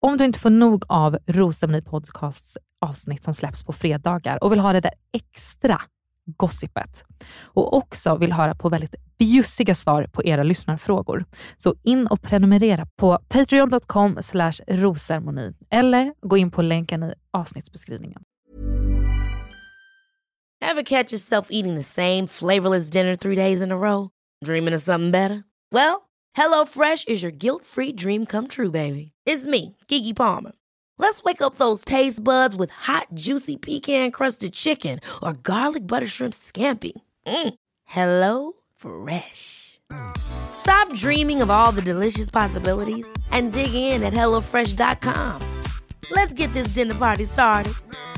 Om du inte får nog av Rosceremoni podcasts avsnitt som släpps på fredagar och vill ha det där extra gossipet och också vill höra på väldigt bjussiga svar på era lyssnarfrågor, så in och prenumerera på patreon.com/rosceremoni eller gå in på länken i avsnittsbeskrivningen. Ever catch yourself eating the same flavorless dinner 3 days in a row? Dreaming of something better? Well, HelloFresh is your guilt-free dream come true, baby. It's me, Keke Palmer. Let's wake up those taste buds with hot, juicy pecan-crusted chicken or garlic butter shrimp scampi. Hello Fresh. Stop dreaming of all the delicious possibilities and dig in at HelloFresh.com. Let's get this dinner party started.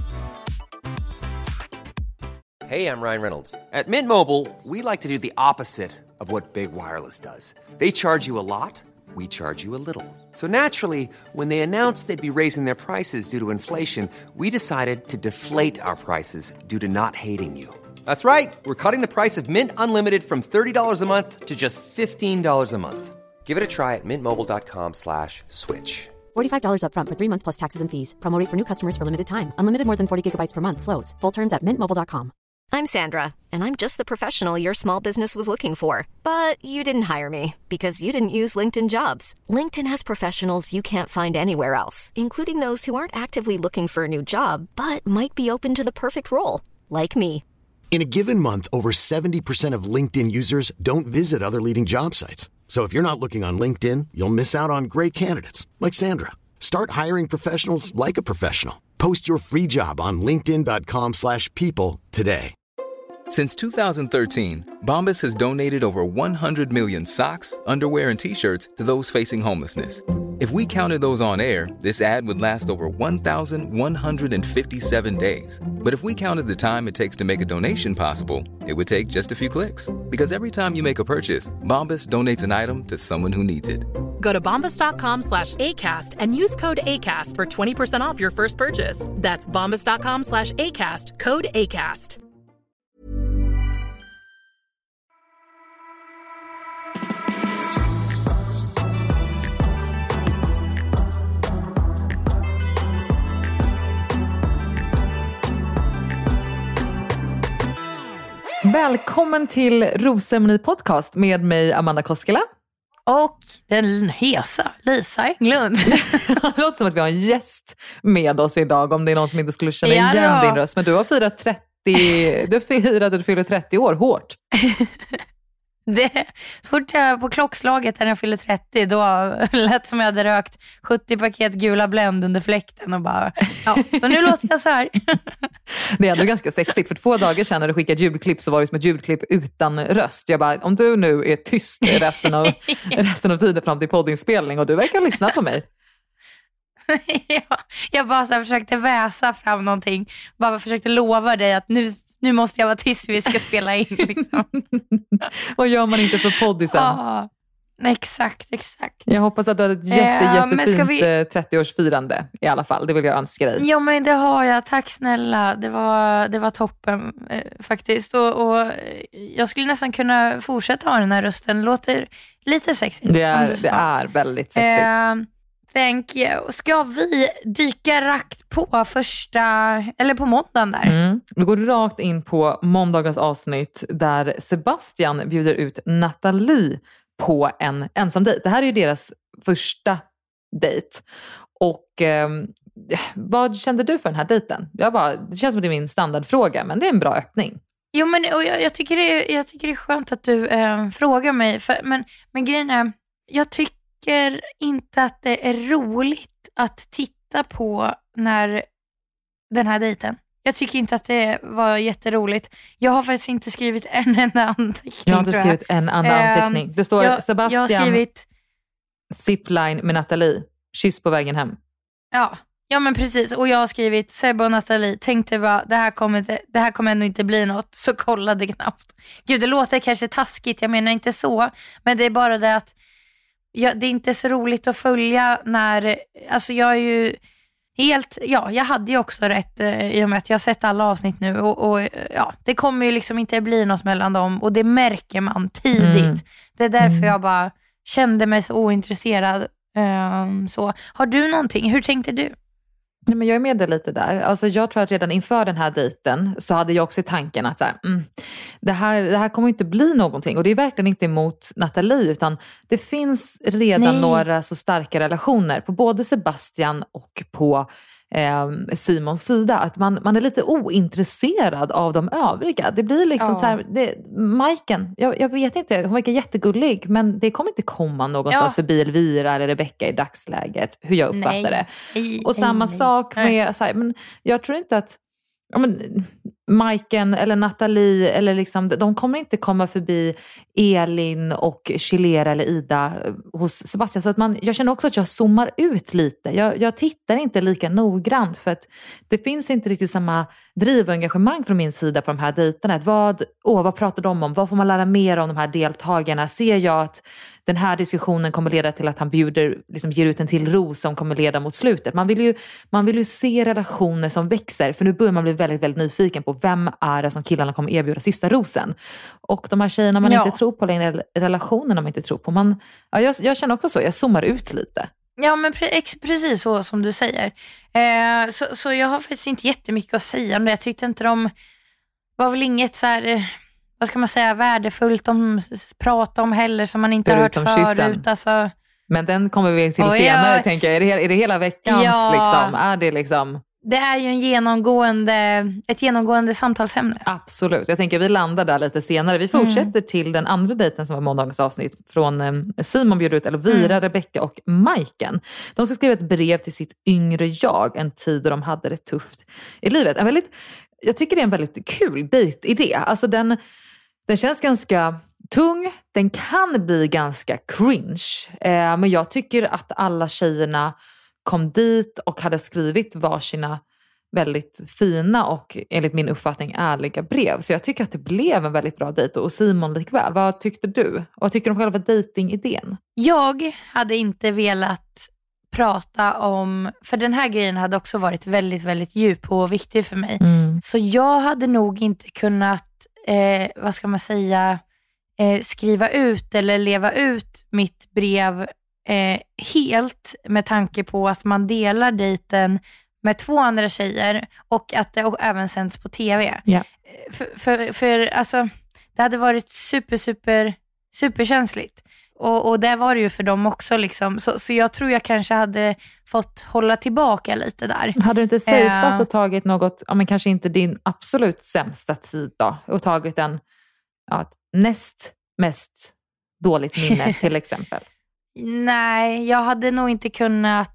Hey, I'm Ryan Reynolds. At Mint Mobile, we like to do the opposite of what Big Wireless does. They charge you a lot, we charge you a little. So naturally, when they announced they'd be raising their prices due to inflation, we decided to deflate our prices due to not hating you. That's right. We're cutting the price of Mint Unlimited from $30 a month to just $15 a month. Give it a try at mintmobile.com/switch. $45 up front for 3 months plus taxes and fees. Promo rate for new customers for limited time. Unlimited more than 40 gigabytes per month. Slows full terms at mintmobile.com. I'm Sandra, and I'm just the professional your small business was looking for. But you didn't hire me because you didn't use LinkedIn Jobs. LinkedIn has professionals you can't find anywhere else, including those who aren't actively looking for a new job, but might be open to the perfect role, like me. In a given month, over 70% of LinkedIn users don't visit other leading job sites. So if you're not looking on LinkedIn, you'll miss out on great candidates like Sandra. Start hiring professionals like a professional. Post your free job on linkedin.com/people today. Since 2013, Bombas has donated over 100 million socks, underwear, and T-shirts to those facing homelessness. If we counted those on air, this ad would last over 1,157 days. But if we counted the time it takes to make a donation possible, it would take just a few clicks. Because every time you make a purchase, Bombas donates an item to someone who needs it. Go to bombas.com/ACAST and use code ACAST for 20% off your first purchase. That's bombas.com/ACAST, code ACAST. Välkommen till Rosceremoni podcast med mig Amanda Koskela. Och den hesa Lisa Englund. Det låter som att vi har en gäst med oss idag, om det är någon som inte skulle känna igen din röst. Men du har firat 30 år hårt. Så fort jag på klockslaget när jag fyller 30, då lät som jag hade rökt 70 paket gula Blend under fläkten och bara, ja, så nu låter jag så här. Det är ändå ganska sexigt, för 2 dagar sedan när du skickade ljudklipp så var det som ett ljudklipp utan röst. Jag bara, om du nu är tyst resten av tiden fram till poddinspelning och du verkar lyssna på mig. Ja, jag bara så här försökte väsa fram någonting, bara försökte lova dig att nu måste jag vara tyst, vi ska spela in liksom. Vad gör man inte för poddisen? Ja, exakt. Jag hoppas att du har ett jättefint 30-årsfirande i alla fall. Det vill jag önska dig. Ja, men det har jag. Tack snälla. Det var toppen faktiskt. Och jag skulle nästan kunna fortsätta ha den här rösten. Låter lite sexigt. Det är väldigt sexigt. Thank you. Ska vi dyka rakt på på måndagen där? Vi går rakt in på måndagens avsnitt där Sebastian bjuder ut Nathalie på en ensam dejt. Det här är ju deras första dejt. Och vad kände du för den här dejten? Det känns som att det är min standardfråga, men det är en bra öppning. Jo, men och jag tycker det är skönt att du frågar mig. Men grejen är, jag tycker inte att det är roligt att titta på när den här dejten. Jag tycker inte att det var jätteroligt. Jag har faktiskt inte skrivit en enda anteckning. Jag har inte skrivit en enda anteckning. Det står Sebastian, jag har skrivit zipline med Nathalie, kyss på vägen hem. Ja, men precis. Och jag har skrivit Sebbe och Nathalie, tänkte bara, det här kommer ändå inte bli något, så kollade knappt. Gud, det låter kanske taskigt, jag menar inte så, men det är bara det att det är inte så roligt att följa när, alltså jag är ju helt, jag hade ju också rätt i och med att jag har sett alla avsnitt nu och det kommer ju liksom inte bli något mellan dem, och det märker man tidigt. Det är därför jag bara kände mig så ointresserad Så. Har du någonting? Hur tänkte du? Nej, men jag är med dig lite där. Alltså, jag tror att redan inför den här dejten så hade jag också tanken att så här, det här kommer inte bli någonting. Och det är verkligen inte emot Nathalie, utan det finns redan några så starka relationer på både Sebastian och på Simons sida. Att man är lite ointresserad av de övriga. Det blir liksom så här, Majken, jag vet inte, hon verkar jättegullig, men det kommer inte komma någonstans förbi Elvira eller Rebecca i dagsläget, hur jag uppfattar det. Och samma sak med, så här, men jag tror inte att Majken eller Nathalie eller liksom, de kommer inte komma förbi Elin och Chilera eller Ida hos Sebastian. Så att jag känner också att jag zoomar ut lite. Jag tittar inte lika noggrant, för att det finns inte riktigt samma driv och engagemang från min sida på de här dejterna. Vad pratar de om? Vad får man lära mer om de här deltagarna? Ser jag att den här diskussionen kommer leda till att han ger ut en till ros som kommer leda mot slutet? Man vill ju se relationer som växer, för nu börjar man bli väldigt, väldigt nyfiken på vem är det som killarna kommer erbjuda sista rosen. Och de här tjejerna man inte tror på längre, relationerna man inte tror på. Jag känner också så, jag zoomar ut lite. Ja, men precis så som du säger. Så jag har faktiskt inte jättemycket att säga om det. Jag tyckte inte de var väl inget så här, vad ska man säga, värdefullt om prata om heller som man inte har hört förut. Alltså. Men den kommer vi till senare, tänker jag. Är det hela veckans liksom? Är det liksom... Det är ju ett genomgående samtalsämne. Absolut. Jag tänker vi landar där lite senare. Vi fortsätter till den andra dejten som var måndagens avsnitt. Från Simon bjöd ut Elvira, Rebecca och Majken. De ska skriva ett brev till sitt yngre jag. En tid då de hade det tufft i livet. Jag tycker det är en väldigt kul dejtidé. Alltså den känns ganska tung. Den kan bli ganska cringe. Men jag tycker att alla tjejerna kom dit och hade skrivit varsina väldigt fina och enligt min uppfattning ärliga brev. Så jag tycker att det blev en väldigt bra dejt, och Simon likväl. Vad tyckte du? Vad tycker du om själva dejtingidén? Jag hade inte velat prata om, för den här grejen hade också varit väldigt, väldigt djup och viktig för mig. Så jag hade nog inte kunnat, vad ska man säga, skriva ut eller leva ut mitt brev helt, med tanke på att man delar dejten med 2 andra tjejer och att det även sänds på tv. Yeah. För alltså, det hade varit superkänsligt. Och det var det ju för dem också liksom. Så jag tror jag kanske hade fått hålla tillbaka lite där. Hade du inte safeat och tagit något, men kanske inte din absolut sämsta tid då, och tagit ett näst mest dåligt minne till exempel? Nej, jag hade nog inte kunnat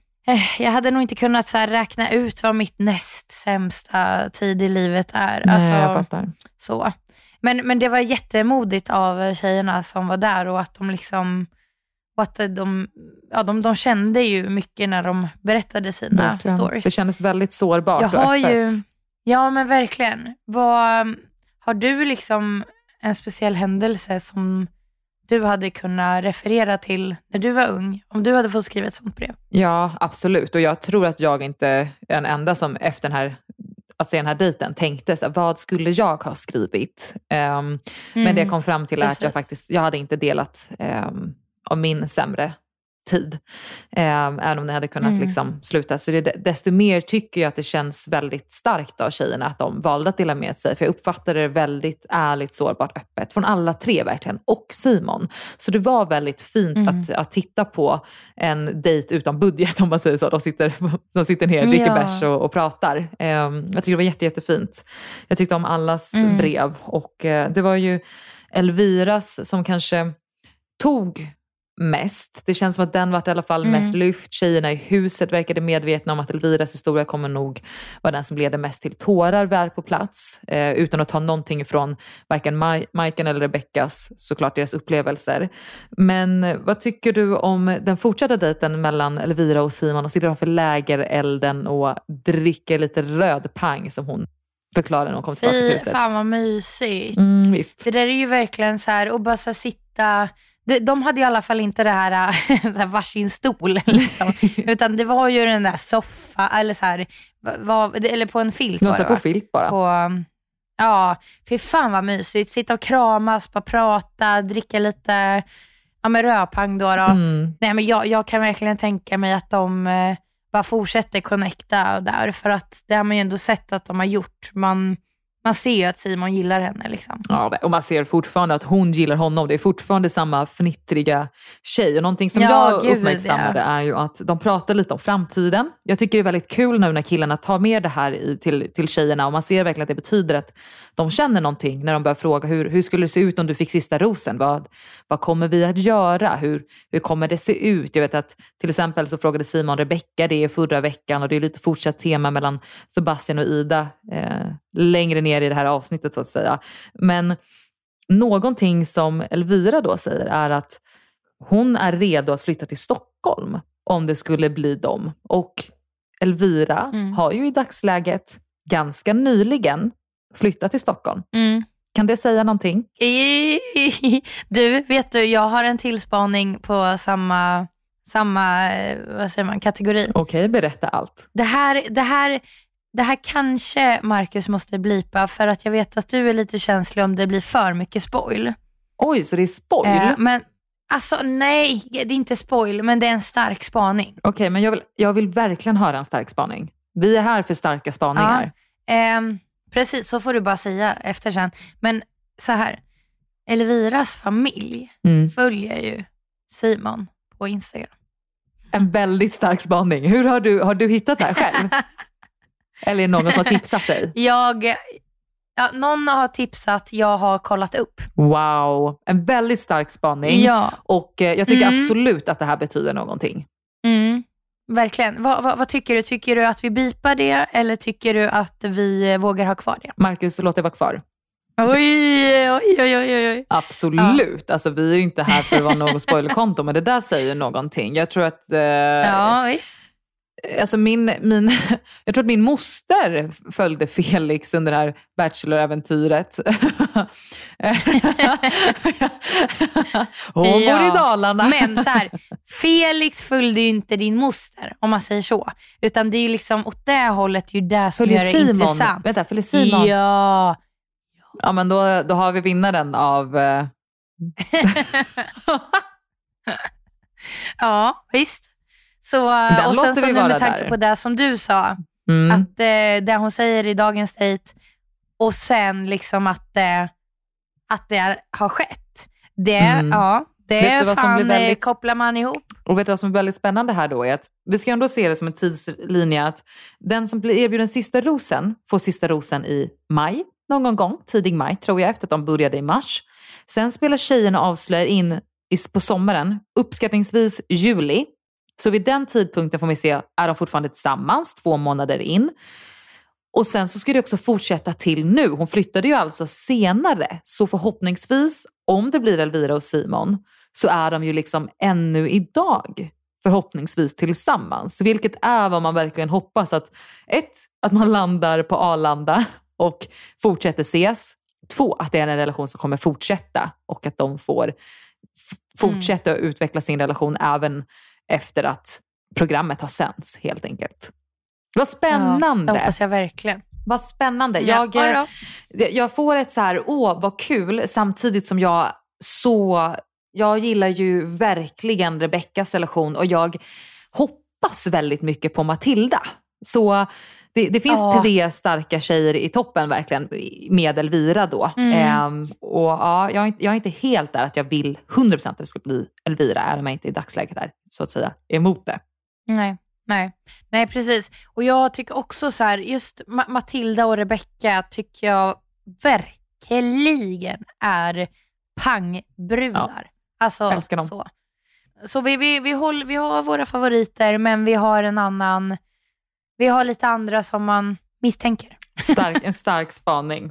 så här räkna ut vad mitt näst sämsta tid i livet är. Nej, alltså, jag fattar. Så. Men det var jättemodigt av tjejerna som var där, och att de liksom, och att de kände ju mycket när de berättade sina verkligen. Stories. Det kändes väldigt sårbart och öppet. Ja, men verkligen. Har du liksom en speciell händelse som du hade kunnat referera till när du var ung, om du hade fått skriva ett sånt brev? Ja, absolut. Och jag tror att jag inte är den enda som efter att se den här dejten tänkte så, vad skulle jag ha skrivit? Men det jag kom fram till är att jag hade inte delat av min sämre tid. Även om det hade kunnat liksom sluta. Så desto mer tycker jag att det känns väldigt starkt av tjejerna att de valde att dela med sig. För jag uppfattade det väldigt ärligt, sårbart, öppet. Från alla 3 verkligen. Och Simon. Så det var väldigt fint att titta på en dejt utan budget, om man säger så. De sitter ner, dricker bärs och pratar. Jag tycker det var jättefint. Jag tyckte om allas brev. Och det var ju Elviras som kanske tog mest. Det känns som att den var i alla fall mest lyft. Tjejerna i huset verkade medvetna om att Elviras historia kommer nog vara den som leder mest till tårar väl på plats. Utan att ta någonting från varken Majken eller Rebeccas, såklart deras upplevelser. Men vad tycker du om den fortsatta dejten mellan Elvira och Simon? Och sitter de för lägerelden och dricker lite rödpang, som hon förklarar när hon kom tillbaka till huset. Fan vad mysigt. Visst. Det där är ju verkligen så här, och bara så sitta. De hade i alla fall inte det här varsin stol liksom. Utan det var ju den där soffa eller så här, eller på en filt var det, på filt bara. Ja, för fan vad mysigt. Sitta och kramas, bara prata, dricka lite med Röpang då. Nej, men jag kan verkligen tänka mig att de bara fortsätter connecta där, för att det har man ju ändå sett att de har gjort. Man ser ju att Simon gillar henne liksom. Ja, och man ser fortfarande att hon gillar honom. Det är fortfarande samma fnittriga tjej. Och någonting som jag uppmärksammade är ju att de pratar lite om framtiden. Jag tycker det är väldigt kul nu när killarna tar med det här till tjejerna. Och man ser verkligen att det betyder att de känner någonting när de börjar fråga hur skulle det se ut om du fick sista rosen? Vad kommer vi att göra? Hur kommer det se ut? Jag vet att till exempel så frågade Simon Rebecca det förra veckan, och det är lite fortsatt tema mellan Sebastian och Ida längre ner i det här avsnittet så att säga. Men någonting som Elvira då säger är att hon är redo att flytta till Stockholm om det skulle bli dem. Och Elvira har ju i dagsläget ganska nyligen flyttat till Stockholm. Kan det säga någonting? Du, vet du, jag har en tillspaning på samma vad säger man, kategori. Okej, berätta allt. Det här kanske Marcus måste blipa, för att jag vet att du är lite känslig om det blir för mycket spoil. Oj, så det är spoil? Men alltså nej, det är inte spoil, men det är en stark spaning. Okej, men jag vill verkligen höra en stark spaning. Vi är här för starka spaningar. Ja, precis, så får du bara säga efter sen. Men så här, Elviras familj följer ju Simon på Instagram. En väldigt stark spaning. Hur har du hittat det här själv? Eller är det någon som har tipsat dig? Någon har tipsat, jag har kollat upp. Wow, en väldigt stark spaning. Ja. Och jag tycker absolut att det här betyder någonting. Verkligen. Vad tycker du? Tycker du att vi bipar det, eller tycker du att vi vågar ha kvar det? Marcus, låt det vara kvar. Oj. Absolut. Ja. Alltså, vi är ju inte här för att vara något spoilerkonto, men det där säger någonting. Jag tror att... ja, visst. Alltså jag tror att min moster följde Felix under det här Bachelor-äventyret. Hon bor i Dalarna. Men så här, Felix följde ju inte din moster, om man säger så. Utan det är ju liksom åt det hållet ju det som gör det intressant. Vänta, följer Simon? Ja. Ja, men då har vi vinnaren av... Ja, visst. Så, och sen så nu med tanke på det som du sa, att det hon säger i dagens dejt, och sen liksom att det har skett. Det fan kopplar man ihop. Och vet du vad som är väldigt spännande här då är att vi ska ändå se det som en tidslinje, att den som blir erbjuden sista rosen får sista rosen i maj. Någon gång, tidig maj tror jag, efter att de började i mars. Sen spelar tjejerna avslöjar in på sommaren, uppskattningsvis juli. Så vid den tidpunkten får vi se, är de fortfarande tillsammans 2 månader in. Och sen så ska det också fortsätta till nu. Hon flyttade ju alltså senare. Så förhoppningsvis, om det blir Elvira och Simon, så är de ju liksom ännu idag förhoppningsvis tillsammans. Vilket är vad man verkligen hoppas, att att man landar på Arlanda och fortsätter ses. 2, att det är en relation som kommer fortsätta och att de får fortsätta att utveckla sin relation även efter att programmet har sänds, helt enkelt. Vad spännande. Ja, det hoppas jag verkligen. Vad spännande. Jag får ett så här, vad kul, samtidigt som jag gillar ju verkligen Rebeckas relation, och jag hoppas väldigt mycket på Matilda. Så det finns 3 starka tjejer i toppen verkligen, med Elvira då. Och ja, jag är inte helt där att jag vill 100% att det ska bli Elvira, även om jag inte i dagsläget där så att säga emot det. Nej, precis. Och jag tycker också så här, just Matilda och Rebecca tycker jag verkligen är pangbrudar. Ja, alltså, älskar dem. Så vi har våra favoriter, men vi har lite andra som man misstänker. En stark spaning.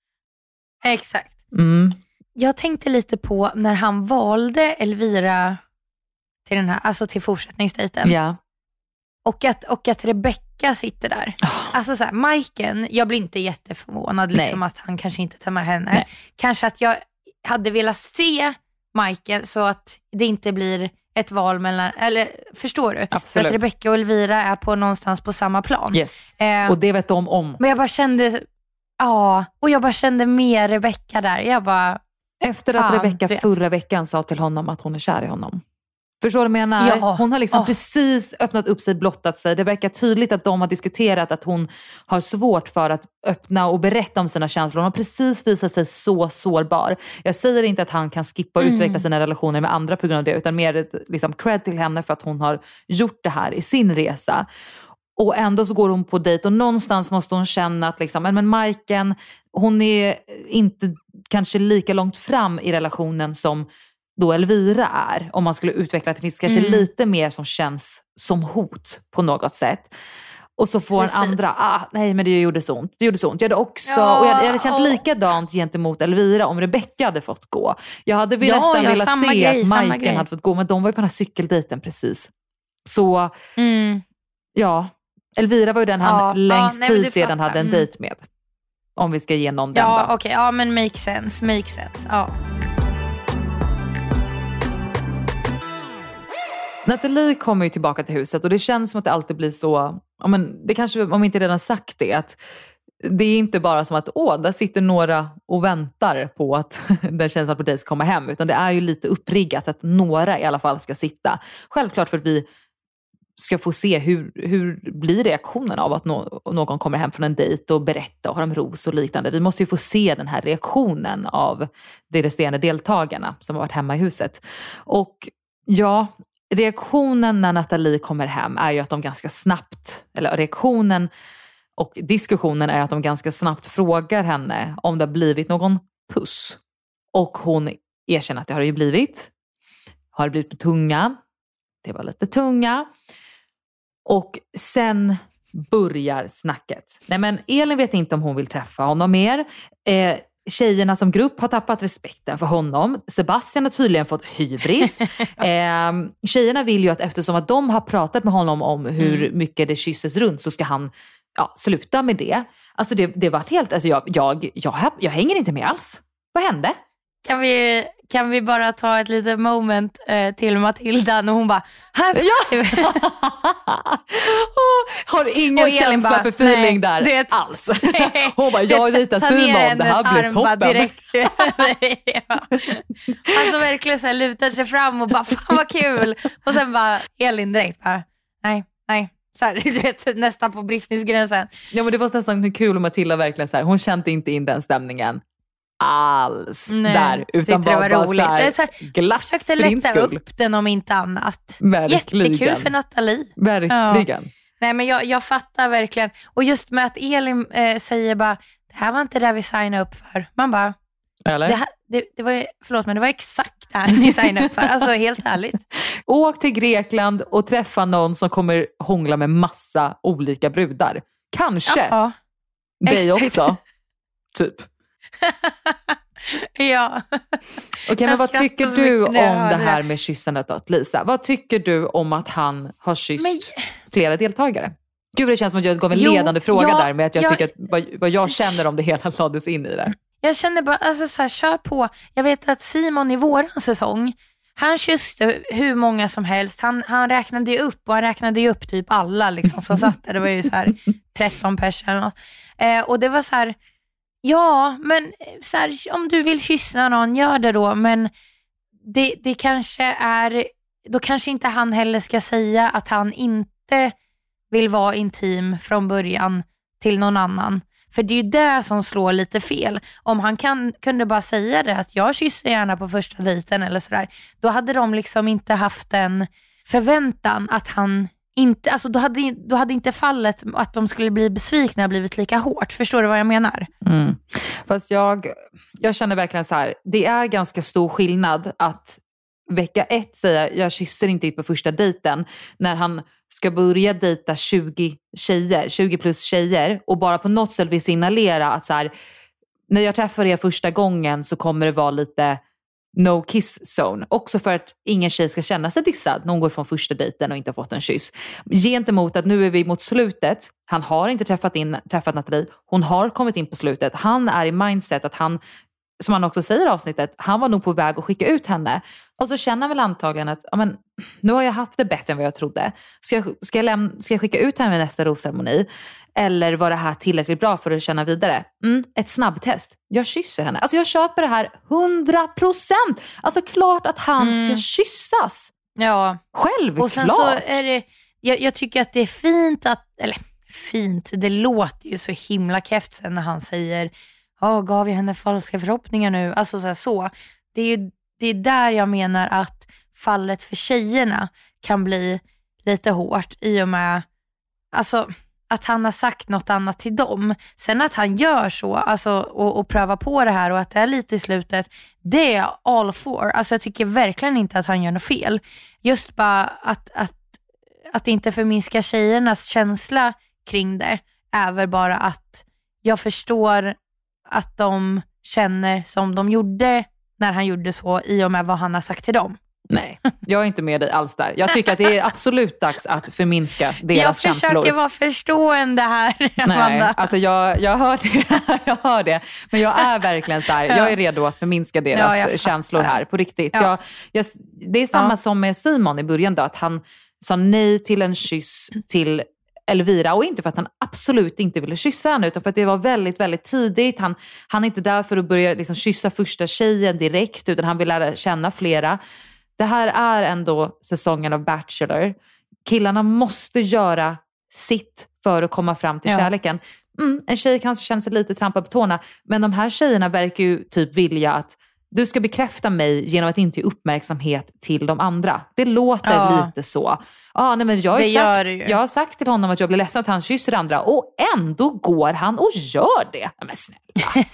Exakt. Jag tänkte lite på när han valde Elvira till den här, alltså till fortsättningsdejten. Ja. Och att Rebecca sitter där. Alltså så här, Majken, jag blir inte jätteförvånad liksom att han kanske inte tar med henne. Nej. Kanske att jag hade velat se Majken så att det inte blir ett val mellan, eller förstår du? Absolut. För att Rebecca och Elvira är på någonstans på samma plan. Yes. Och det vet de om. Men jag bara kände, och jag bara kände mer Rebecca där. Jag bara, Efter att Rebecca förra veckan sa till honom att hon är kär i honom. Förstår du vad jag menar? Ja. Hon har liksom precis öppnat upp sig, blottat sig. Det verkar tydligt att de har diskuterat att hon har svårt för att öppna och berätta om sina känslor. Hon har precis visat sig så sårbar. Jag säger inte att han kan skippa och utveckla sina relationer med andra på grund av det, utan mer ett liksom cred till henne för att hon har gjort det här i sin resa. Och ändå så går hon på dejt och någonstans måste hon känna att liksom, men Majken, hon är inte kanske lika långt fram i relationen som då Elvira är. Om man skulle utveckla att det finns kanske lite mer som känns som hot på något sätt. Och så får en andra, nej men det gjorde så ont. Det gjorde så ont. Jag hade också, och jag hade känt likadant gentemot Elvira om Rebecca hade fått gå. Jag hade nästan velat se att Majken hade fått gå, men de var ju på den här cykeldejten precis. Så, ja, Elvira var ju den han längst tid sedan hade en dejt med. Om vi ska ge någon den då. Okej, ja men make sense, ja. Nathalie kommer ju tillbaka till huset och det känns som att det alltid blir så, det kanske, om inte redan sagt det, att det är inte bara som att där sitter några och väntar på att den känslan på dig ska komma hem, utan det är ju lite uppriggat att några i alla fall ska sitta. Självklart för att vi ska få se hur blir reaktionen av att någon kommer hem från en dejt och berättar och har en ros och liknande. Vi måste ju få se den här reaktionen av de resterande deltagarna som har varit hemma i huset. Och ja, reaktionen när Nathalie kommer hem är ju att de ganska snabbt, eller reaktionen och diskussionen är att de ganska snabbt frågar henne om det har blivit någon puss. Och hon erkänner att det har det ju blivit. Har det blivit tunga? Det var lite tunga. Och sen börjar snacket. Nej men Elin vet inte om hon vill träffa honom mer. Tjejerna som grupp har tappat respekten för honom. Sebastian har tydligen fått hybris. Tjejerna vill ju att eftersom att de har pratat med honom om hur mycket det kysses runt, så ska han sluta med det. Alltså det var helt, alltså jag hänger inte med alls. Vad hände? Kan vi bara ta ett litet moment till Matilda när hon bara har ingen känsla bara, för feeling där alls. Hon bara, jag är lite Simon, det här blir toppen. Direkt. Alltså verkligen så här, lutar sig fram och bara, fan vad kul. Och sen bara Elin direkt bara, nej. Så här, du vet, nästan på bristningsgränsen. Ja men det var nästan kul om Matilda verkligen så här, hon kände inte in den stämningen alls där, utan bara roligt. Så här, glatt försökte lätta upp den om inte annat. Verkligen. Jättekul för Nathalie. Verkligen. Ja. Nej men jag fattar verkligen. Och just med att Elin säger bara, det här var inte det vi signade upp för. Man bara, eller? Det var, förlåt men det var exakt det här ni signade upp för. Alltså helt härligt. Åk till Grekland och träffa någon som kommer hångla med massa olika brudar. Kanske dig också. Typ. Ja. Okej, men vad tycker du om det här med kyssandet då, Lisa? Vad tycker du om att han har kysst flera deltagare? Gud, det känns som att jag gav en ledande fråga där med att jag tycker att vad jag känner om det hela lades in i det. Jag känner bara, alltså så här, kör på. Jag vet att Simon i våran säsong, han kysste hur många som helst. Han räknade ju upp, och han räknade ju upp typ alla liksom som satt där. Det var ju så här 13 personer eller något. Och det var så här, ja, men så här, om du vill kyssa någon, gör det då. Men det kanske är, då kanske inte han heller ska säga att han inte vill vara intim från början till någon annan. För det är ju det som slår lite fel. Om han kunde bara säga det, att jag kysser gärna på första dejten eller sådär, då hade de liksom inte haft en förväntan att han inte, alltså då hade inte fallet att de skulle bli besvikna blivit lika hårt. Förstår du vad jag menar? Fast jag känner verkligen så här, det är ganska stor skillnad att vecka 1 säga jag kysser inte på första dejten, när han ska börja dejta 20 plus tjejer och bara på något sätt vill signalera att så här, när jag träffar er första gången så kommer det vara lite no kiss zone. Också för att ingen tjej ska känna sig dissad när hon går från första dejten och inte har fått en kyss. Gentemot att nu är vi mot slutet. Han har inte träffat Nathalie. Hon har kommit in på slutet. Han är i mindset att han som han också säger i avsnittet, han var nog på väg att skicka ut henne. Och så känner han väl antagligen att nu har jag haft det bättre än vad jag trodde. Ska jag skicka ut henne med nästa rosceremoni? Eller var det här tillräckligt bra för att känna vidare? Ett snabbtest. Jag kysser henne. Alltså jag köper det här 100%. Alltså klart att han ska kyssas. Ja. Självklart. Och sen så är det, jag tycker att det är fint att, eller fint, det låter ju så himla keft sen när han säger, gav jag henne falska förhoppningar nu? Alltså så. Det är där jag menar att fallet för tjejerna kan bli lite hårt i och med, alltså att han har sagt något annat till dem. Sen att han gör så, alltså, och prövar på det här och att det är lite i slutet, det är jag all for. Alltså jag tycker verkligen inte att han gör något fel. Just bara att inte förminska tjejernas känsla kring det är väl bara att jag förstår att de känner som de gjorde när han gjorde så i och med vad han har sagt till dem. Nej, jag är inte med dig alls där. Jag tycker att det är absolut dags att förminska deras känslor. Jag försöker vara förstående här, Amanda. Nej, alltså jag hör det. Jag hör det. Men jag är verkligen så här, jag är redo att förminska deras känslor här, på riktigt. Ja. Det är samma som med Simon i början då, att han sa nej till en kyss till Elvira, och inte för att han absolut inte ville kyssa henne, utan för att det var väldigt, väldigt tidigt. Han är inte där för att börja liksom kyssa första tjejen direkt, utan han vill lära känna flera. Det här är ändå säsongen av Bachelor. Killarna måste göra sitt för att komma fram till kärleken. En tjej kanske känner sig lite trampad på tårna, men de här tjejerna verkar ju typ vilja att du ska bekräfta mig genom att inte ge uppmärksamhet till de andra. Det låter lite så. Nej, men jag har sagt till honom att jag blir ledsen att han kysser andra, och ändå går han och gör det. Men snälla.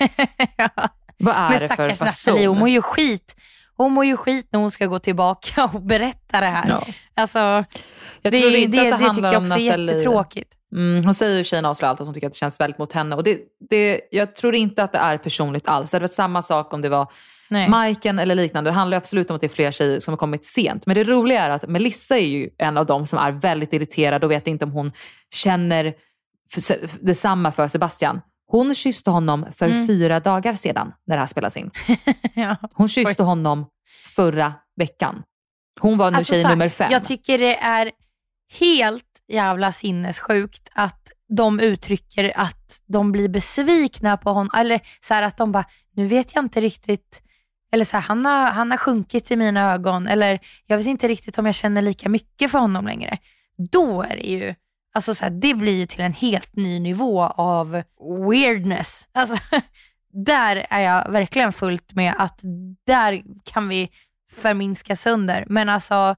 Vad är det för fason? Hon mår ju skit. Hon mår ju skit när hon ska gå tillbaka och berätta det här. Ja. Alltså, jag tror inte att det handlar om Nathalie. Det tycker jag också är jättetråkigt. Hon säger ju, tjejen avslöjar allt, att hon tycker att det känns väldigt mot henne. Och jag tror inte att det är personligt alls. Det hade varit samma sak om det var Majken eller liknande. Det handlar absolut om att det är fler tjejer som har kommit sent. Men det roliga är att Melissa är ju en av dem som är väldigt irriterad och vet inte om hon känner detsamma för Sebastian. Hon kysste honom för 4 dagar sedan när det här spelas in. Hon kysste honom förra veckan. Hon var nu tjej nummer 5. Jag tycker det är helt jävla sinnessjukt att de uttrycker att de blir besvikna på honom. Eller så här att de bara, nu vet jag inte riktigt. Eller så här, han har sjunkit i mina ögon. Eller jag vet inte riktigt om jag känner lika mycket för honom längre. Då är det ju, alltså så här, det blir ju till en helt ny nivå av weirdness. Alltså, där är jag verkligen fullt med att där kan vi förminska sönder. Men alltså,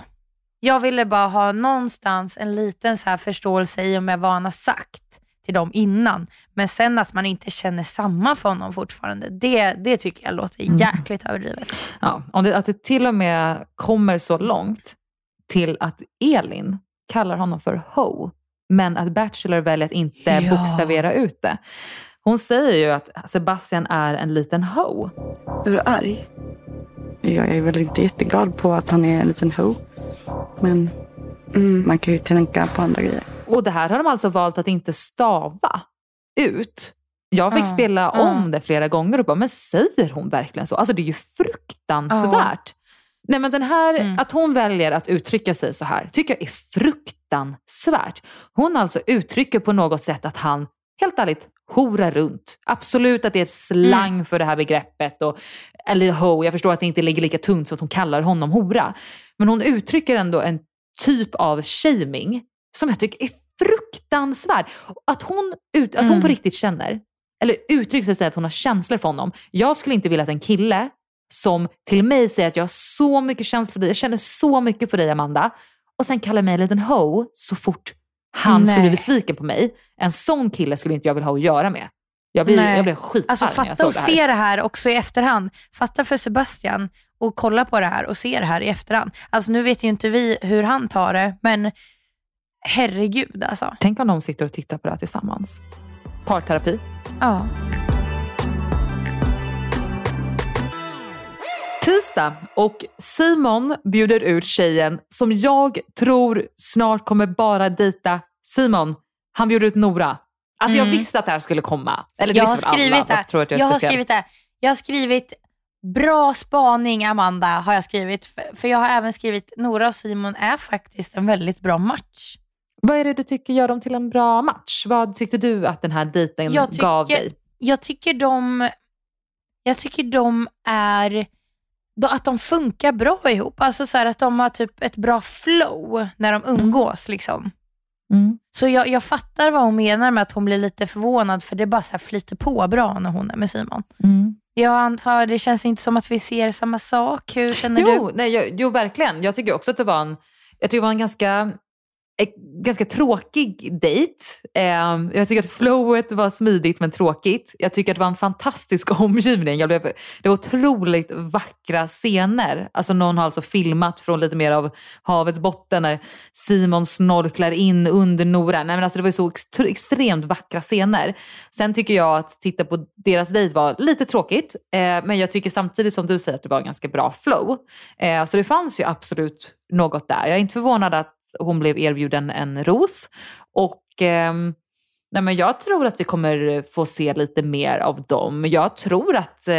jag ville bara ha någonstans en liten så här förståelse i och med vad han har sagt till dem innan. Men sen att man inte känner samma för honom fortfarande, det tycker jag låter jäkligt överdrivet. Ja, att det till och med kommer så långt till att Elin kallar honom för ho, men att Bachelor väljer att inte bokstavera ut det. Hon säger ju att Sebastian är en liten ho. Är du arg? Jag är väl inte jätteglad på att han är en liten ho. Men man kan ju tänka på andra grejer. Och det här har de alltså valt att inte stava ut. Jag fick spela om det flera gånger och bara, men säger hon verkligen så? Alltså det är ju fruktansvärt. Nej, men den här, att hon väljer att uttrycka sig så här, tycker jag är fruktansvärt. Hon alltså uttrycker på något sätt att han, helt ärligt, horar runt. Absolut att det är slang för det här begreppet. Eller ho, jag förstår att det inte ligger lika tungt så att hon kallar honom hora. Men hon uttrycker ändå en typ av shaming som jag tycker är fruktansvärd. Att hon på riktigt känner, eller uttrycker sig att hon har känslor för honom. Jag skulle inte vilja att en kille som till mig säger att jag har så mycket känslor för dig, jag känner så mycket för dig, Amanda, och sen kallar mig en liten ho så fort han skulle bli besviken på mig. En sån kille skulle inte jag vilja ha att göra med. Jag blir skitarg alltså, när jag såg såg det här. Se det här också i efterhand. Fatta för Sebastian och kolla på det här och se det här i efterhand. Alltså nu vet ju inte vi hur han tar det, men herregud alltså. Tänk om de sitter och tittar på det här tillsammans. Parterapi. Ja. Tisdag, och Simon bjuder ut tjejen som jag tror snart kommer bara dejta Simon. Han bjuder ut Nora. Alltså jag visste att det här skulle komma. Eller jag har skrivit det. Jag har skrivit det. Jag har skrivit bra spaning, Amanda, har jag skrivit. För jag har även skrivit Nora och Simon är faktiskt en väldigt bra match. Vad är det du tycker gör dem till en bra match? Vad tyckte du att den här dejten gav dig? Jag tycker de är... Att de funkar bra ihop. Alltså så här att de har typ ett bra flow när de umgås liksom. Så jag fattar vad hon menar med att hon blir lite förvånad, för det bara så här flyter på bra när hon är med Simon. Jag antar, det känns inte som att vi ser samma sak. Hur känner du? Jo, verkligen. Jag tycker också att det var en ganska tråkig dejt. Jag tycker att flowet var smidigt men tråkigt. Jag tycker att det var en fantastisk omgivning. Det var otroligt vackra scener. Alltså någon har alltså filmat från lite mer av havets botten när Simon snorklar in under Nora. Nej, men alltså det var så extremt vackra scener. Sen tycker jag att titta på deras dejt var lite tråkigt. Men jag tycker samtidigt som du säger att det var ganska bra flow. Så det fanns ju absolut något där. Jag är inte förvånad att hon blev erbjuden en ros. Och men jag tror att vi kommer få se lite mer av dem. Jag tror att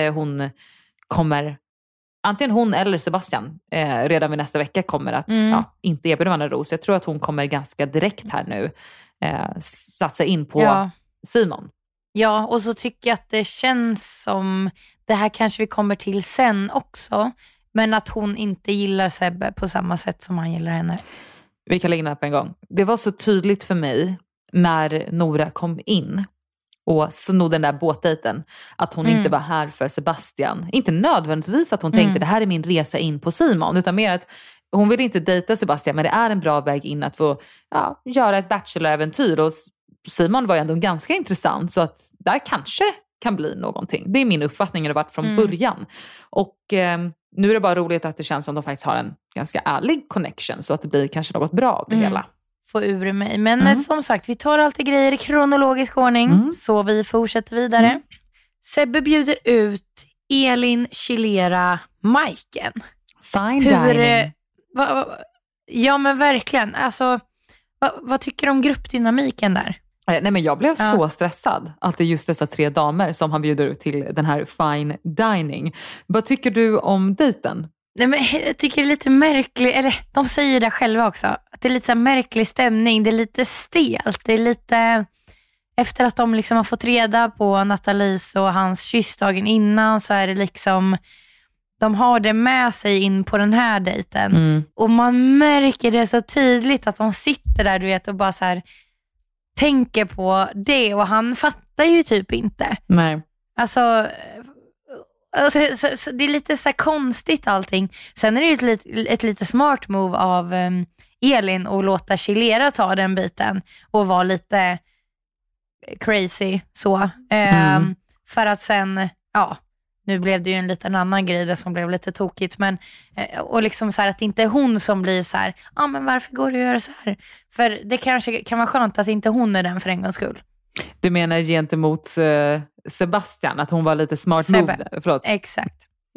antingen hon eller Sebastian redan vid nästa vecka kommer att inte erbjuda en ros. Jag tror att hon kommer ganska direkt här nu satsa in på Simon. Ja, och så tycker jag att det känns som, det här kanske vi kommer till sen också, men att hon inte gillar Sebbe på samma sätt som han gillar henne. Vi kan lägga den här på en gång. Det var så tydligt för mig när Nora kom in och snodde den där båtdejten att hon inte var här för Sebastian. Inte nödvändigtvis att hon tänkte det här är min resa in på Simon, utan mer att hon vill inte dejta Sebastian, men det är en bra väg in att få göra ett bachelor-äventyr. Och Simon var ju ändå ganska intressant, så att där kanske kan bli någonting. Det är min uppfattning, det har varit från början. Och nu är det bara roligt att det känns som att de faktiskt har en ganska ärlig connection, så att det blir kanske något bra av det hela. Få ur mig. Men som sagt, vi tar alltid grejer i kronologisk ordning, så vi fortsätter vidare. Sebbe bjuder ut Elin, Chilera, Majken. Fine dining. Ja, men verkligen. Alltså, vad tycker du om gruppdynamiken där? Nej, men jag blev så stressad att det är just dessa 3 damer som han bjuder ut till den här fine dining. Vad tycker du om dejten? Nej, men jag tycker det är lite märkligt, eller de säger det själva också, att det är lite så märklig stämning, det är lite stelt, det är lite efter att de liksom har fått reda på Nathalies och hans kyssdagen innan, så är det liksom, de har det med sig in på den här dejten och man märker det så tydligt att de sitter där, du vet, och bara så här tänker på det, och han fattar ju typ inte. Nej. Alltså så det är lite så här konstigt allting. Sen är det ju ett lite smart move av Elin att låta Chilera ta den biten och vara lite crazy så. För att sen, nu blev det ju en liten annan grej där som blev lite tokigt, men och liksom så här att inte hon som blir så här, men varför går du att göra så här? För det kanske kan vara skönt att inte hon är den för en gångs skull. Du menar gentemot Sebastian, att hon var lite smart move? Förlåt. Exakt.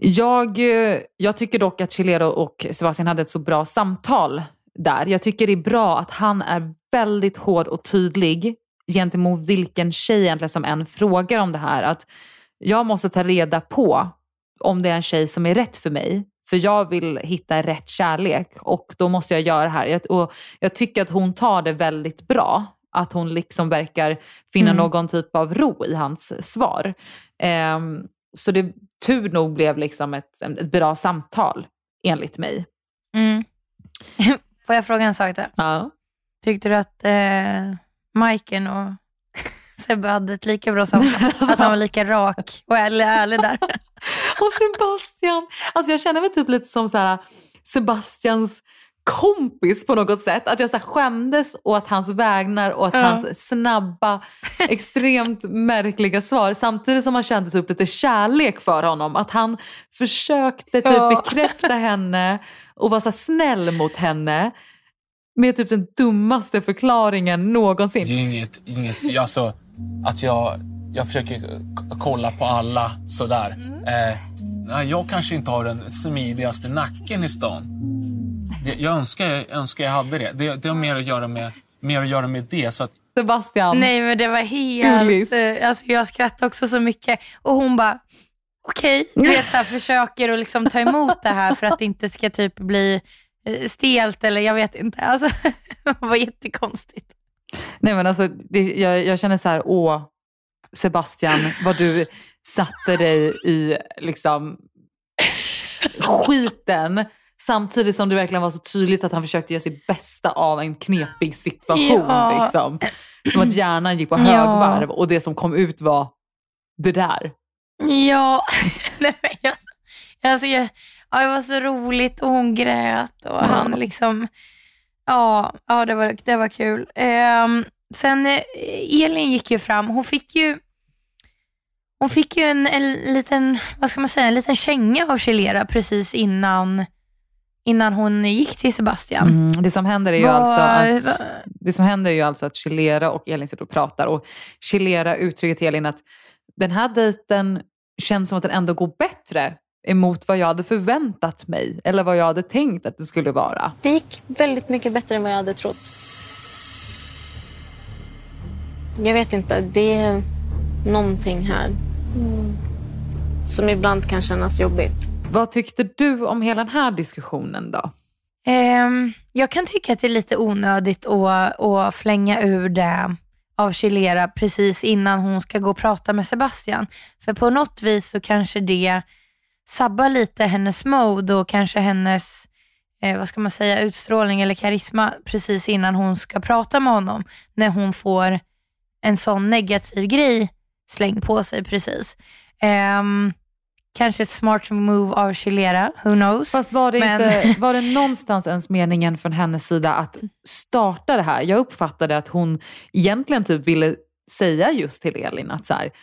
Jag tycker dock att Chilera och Sebastian hade ett så bra samtal där. Jag tycker det är bra att han är väldigt hård och tydlig gentemot vilken tjej egentligen som än frågar om det här. Att jag måste ta reda på om det är en tjej som är rätt för mig. För jag vill hitta rätt kärlek, och då måste jag göra det här. Och jag tycker att hon tar det väldigt bra. Att hon liksom verkar finna någon typ av ro i hans svar. Så det tur nog blev liksom ett bra samtal enligt mig. Får jag fråga en sak där? Ja. Tyckte du att Majken och Sebbe hade ett lika bra samtal? Att han var lika rak och ärlig där? Och Sebastian, alltså jag känner mig typ lite som så här Sebastians kompis på något sätt. Att jag så här skämdes åt hans vägnar och att hans snabba, extremt märkliga svar. Samtidigt som man kände typ lite kärlek för honom. Att han försökte typ bekräfta henne och vara så här snäll mot henne. Med typ den dummaste förklaringen någonsin. Det är inget alltså, att jag försöker kolla på alla sådär. Jag kanske inte har den smidigaste nacken i stan. Jag önskar jag hade det. Det har mer att göra med det. Så att... Sebastian. Nej, men det var helt... Alltså, jag skrattade också så mycket. Och hon bara... okej. Du vet, så här, försöker att liksom ta emot det här för att det inte ska typ bli stelt eller jag vet inte. Alltså, det var jättekonstigt. Nej men alltså, jag känner så här, Sebastian, vad du satte dig i liksom skiten samtidigt som det verkligen var så tydligt att han försökte göra sitt bästa av en knepig situation. Liksom. Som att hjärnan gick på högvarv och det som kom ut var det där. Ja, nej, men det var så roligt och hon grät och han liksom, det var kul. Sen Elin gick ju fram, hon fick ju en liten, vad ska man säga, en liten känga av Chilera precis innan hon gick till Sebastian. Det som händer är ju alltså att Chilera och Elin sitter och pratar och Chilera uttrycker till Elin att den här dejten känns som att den ändå går bättre emot vad jag hade förväntat mig eller vad jag hade tänkt att det skulle vara. Det gick väldigt mycket bättre än vad jag hade trott. Jag vet inte, det är någonting här som ibland kan kännas jobbigt. Vad tyckte du om hela den här diskussionen då? Jag kan tycka att det är lite onödigt att flänga ur det av Chilera precis innan hon ska gå och prata med Sebastian. För på något vis så kanske det sabbar lite hennes mode och kanske hennes vad ska man säga, utstrålning eller karisma precis innan hon ska prata med honom. När hon får en sån negativ grej slängd på sig precis. Kanske ett smart move av Chilera, who knows. Fast var det någonstans ens meningen från hennes sida att starta det här? Jag uppfattade att hon egentligen typ ville säga just till Elin att så här,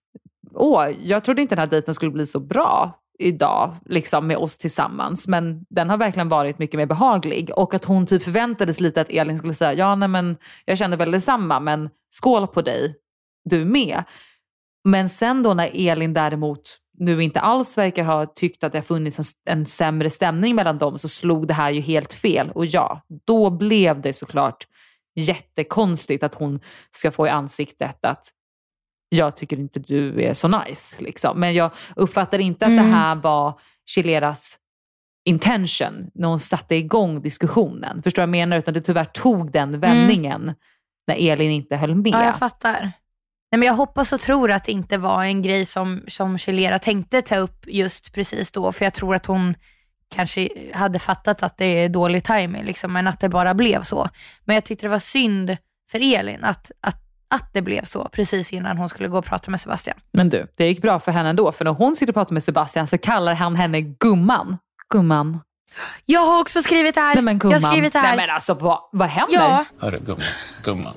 jag trodde inte den här dejten skulle bli så bra idag liksom med oss tillsammans, men den har verkligen varit mycket mer behaglig och att hon typ förväntades lite att Elin skulle säga men jag känner väl detsamma, men skål på dig, du med. Men sen då när Elin däremot nu inte alls verkar ha tyckt att det har funnits en sämre stämning mellan dem, så slog det här ju helt fel. Och då blev det såklart jättekonstigt att hon ska få i ansiktet att jag tycker inte du är så nice. Liksom. Men jag uppfattar inte att det här var Chileras intention när hon satte igång diskussionen. Förstår jag menar? Utan det tyvärr tog den vändningen när Elin inte höll med. Ja, jag fattar. Nej, men jag hoppas och tror att det inte var en grej som Chilera tänkte ta upp just precis då. För jag tror att hon kanske hade fattat att det är dålig timing liksom, men att det bara blev så. Men jag tyckte det var synd för Elin att det blev så precis innan hon skulle gå och prata med Sebastian. Men du, det gick bra för henne ändå. För när hon sitter och pratar med Sebastian så kallar han henne gumman. Gumman. Jag har också skrivit här. Nej men gumman. Jag har skrivit här. Nej men alltså vad händer? Ja. Hörru gumman.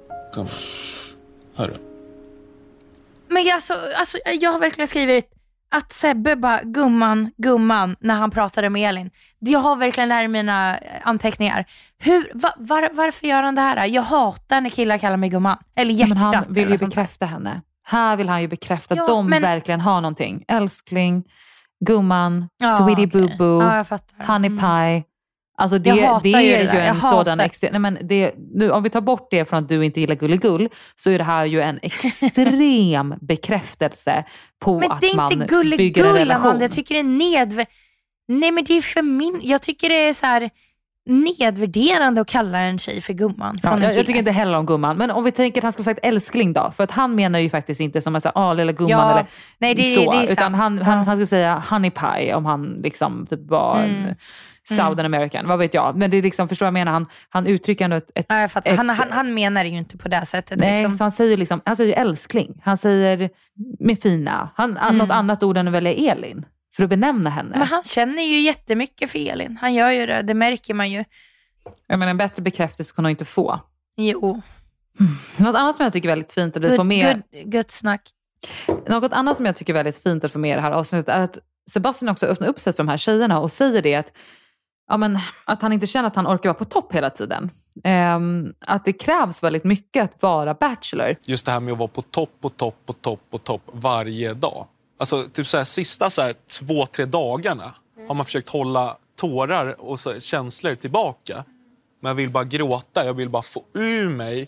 Hörru. Men alltså, jag har verkligen skrivit att Sebbe bara gumman när han pratade med Elin. Jag har verkligen det här i mina anteckningar. Varför gör han det här? Jag hatar när killar kallar mig gumman. Eller hjärtat. Men han vill ju bekräfta henne. Här vill han ju bekräfta att de verkligen har någonting. Älskling, gumman, sweetie boo boo, honey pie. Alltså det är ju en sådan extrem... Nej men nu, om vi tar bort det från att du inte gillar gulligull, så är det här ju en extrem bekräftelse på att man bygger en relation. Men det är inte gulligull, jag tycker det är Nej men det är för jag tycker det är så här nedvärderande att kalla en tjej för gumman. Jag tycker inte heller om gumman. Men om vi tänker att han ska sagt älskling då. För att han menar ju faktiskt inte som att säga lilla gumman eller nej, det så. är utan han skulle säga honey pie om han liksom typ var en Southern American. Vad vet jag. Men det är liksom, förstår jag menar, han uttrycker ändå jag fattar. Han menar det ju inte på det sättet. Nej, liksom. Så han säger ju älskling. Han säger med fina. Något annat ord än att välja Elin. För att benämna henne. Men han känner ju jättemycket för Elin. Han gör ju det märker man ju. Jag menar, en bättre bekräftelse kan hon inte få. Jo. Något annat som jag tycker är väldigt fint att vi får med... Gött snack. Något annat som jag tycker är väldigt fint att få med i det här avsnittet är att Sebastian också öppnar upp sig för de här tjejerna och säger det att han inte känner att han orkar vara på topp hela tiden. Att det krävs väldigt mycket att vara bachelor. Just det här med att vara på topp varje dag. Alltså typ så här, sista 2-3 dagarna har man försökt hålla tårar och känslor tillbaka. Men jag vill bara gråta, jag vill bara få ur mig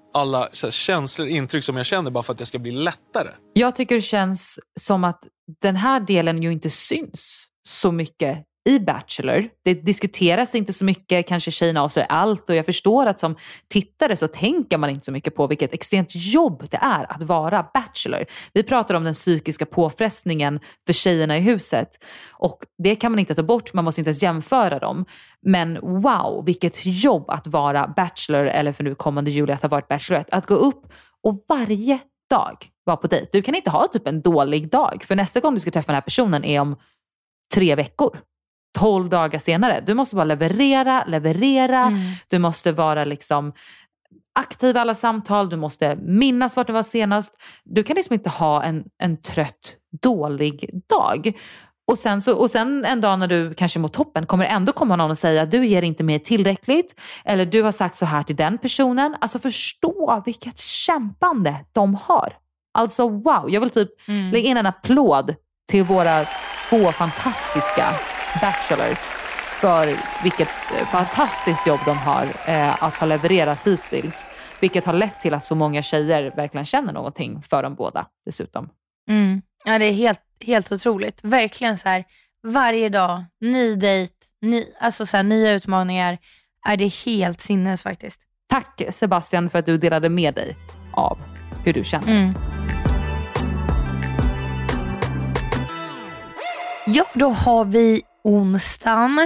alla så här, känslor, intryck som jag känner bara för att jag ska bli lättare. Jag tycker det känns som att den här delen ju inte syns så mycket i Bachelor. Det diskuteras inte så mycket, kanske tjejerna avslöjar allt, och jag förstår att som tittare så tänker man inte så mycket på vilket extremt jobb det är att vara Bachelor. Vi pratar om den psykiska påfrestningen för tjejerna i huset, och det kan man inte ta bort, man måste inte ens jämföra dem. Men wow, vilket jobb att vara Bachelor, eller för nu kommande Julia att ha varit Bachelorette, att gå upp och varje dag vara på dejt. Du kan inte ha typ en dålig dag, för nästa gång du ska träffa den här personen är om 3 veckor. 12 dagar senare. Du måste bara leverera. Du måste vara liksom aktiv i alla samtal. Du måste minnas vart du var senast. Du kan liksom inte ha en trött, dålig dag. Och sen en dag när du kanske mår toppen kommer ändå komma någon och säga att du ger inte mer tillräckligt. Eller du har sagt så här till den personen. Alltså förstå vilket kämpande de har. Alltså wow. Jag vill typ lägga in en applåd till våra 2 fantastiska Bachelors för vilket fantastiskt jobb de har att ha levererat hittills, vilket har lett till att så många tjejer verkligen känner någonting för dem båda dessutom. Ja, det är helt otroligt, verkligen så här, varje dag ny dejt, alltså så här, nya utmaningar. Är det helt sinnes faktiskt. Tack Sebastian för att du delade med dig av hur du känner. Ja, då har vi onsdagen.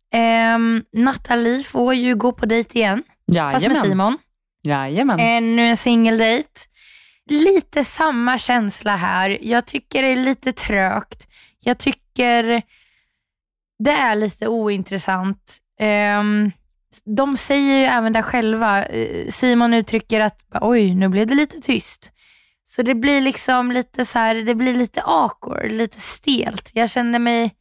Nathalie får ju gå på dejt igen. Jajamän. Fast med Simon. Jajamän. Nu en singeldejt. Lite samma känsla här. Jag tycker det är lite trögt. Jag tycker det är lite ointressant. De säger ju även där själva. Simon uttrycker att oj, nu blev det lite tyst. Så det blir liksom lite så här, det blir lite awkward, lite stelt. Jag kände mig,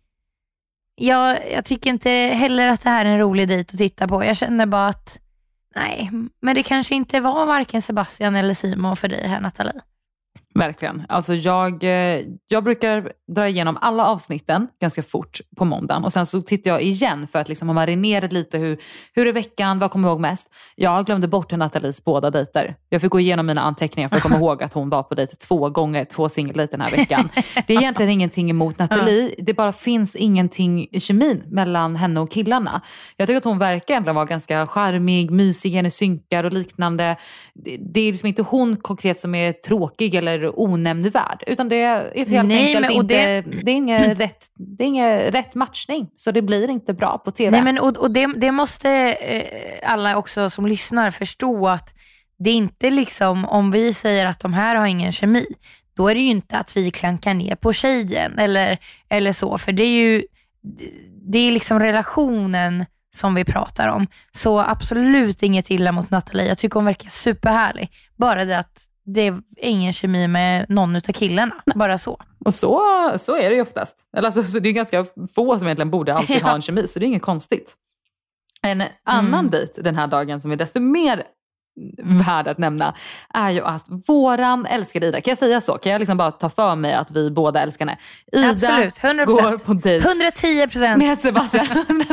jag tycker inte heller att det här är en rolig dejt att titta på. Jag kände bara att, nej, men det kanske inte var varken Sebastian eller Simon för dig här, Nathalie. Verkligen. Alltså jag brukar dra igenom alla avsnitten ganska fort på måndagen. Och sen så tittar jag igen för att liksom ha marinerat lite hur är veckan, vad kommer jag ihåg mest. Jag glömde bort Nathalies båda dejter. Jag fick gå igenom mina anteckningar för att komma ihåg att hon var på dejt 2 gånger, 2 singeldejter den här veckan. Det är egentligen ingenting emot Nathalie. Det bara finns ingenting i kemin mellan henne och killarna. Jag tycker att hon verkar egentligen vara ganska charmig, mysig, henne synkar och liknande. Det är liksom inte hon konkret som är tråkig eller onämnvärd, utan det är helt enkelt inte, det är ingen rätt matchning, så det blir inte bra på tv. Nej, men och det måste alla också som lyssnar förstå, att det är inte liksom, om vi säger att de här har ingen kemi, då är det ju inte att vi klankar ner på tjejen eller så, för det är liksom relationen som vi pratar om. Så absolut inget illa mot Nathalie. Jag tycker hon verkar superhärlig. Bara det att det är ingen kemi med någon utav killarna. Bara så. Och så är det ju oftast. Alltså, så det är ganska få som egentligen borde alltid ha en kemi. Så det är inget konstigt. En annan bit den här dagen som är desto mer värd att nämna är ju att våran älskade Ida, kan jag säga så? Kan jag liksom bara ta för mig att vi båda älskar henne? Ida absolut, 100%. Går på dejt 110% med Sebastian.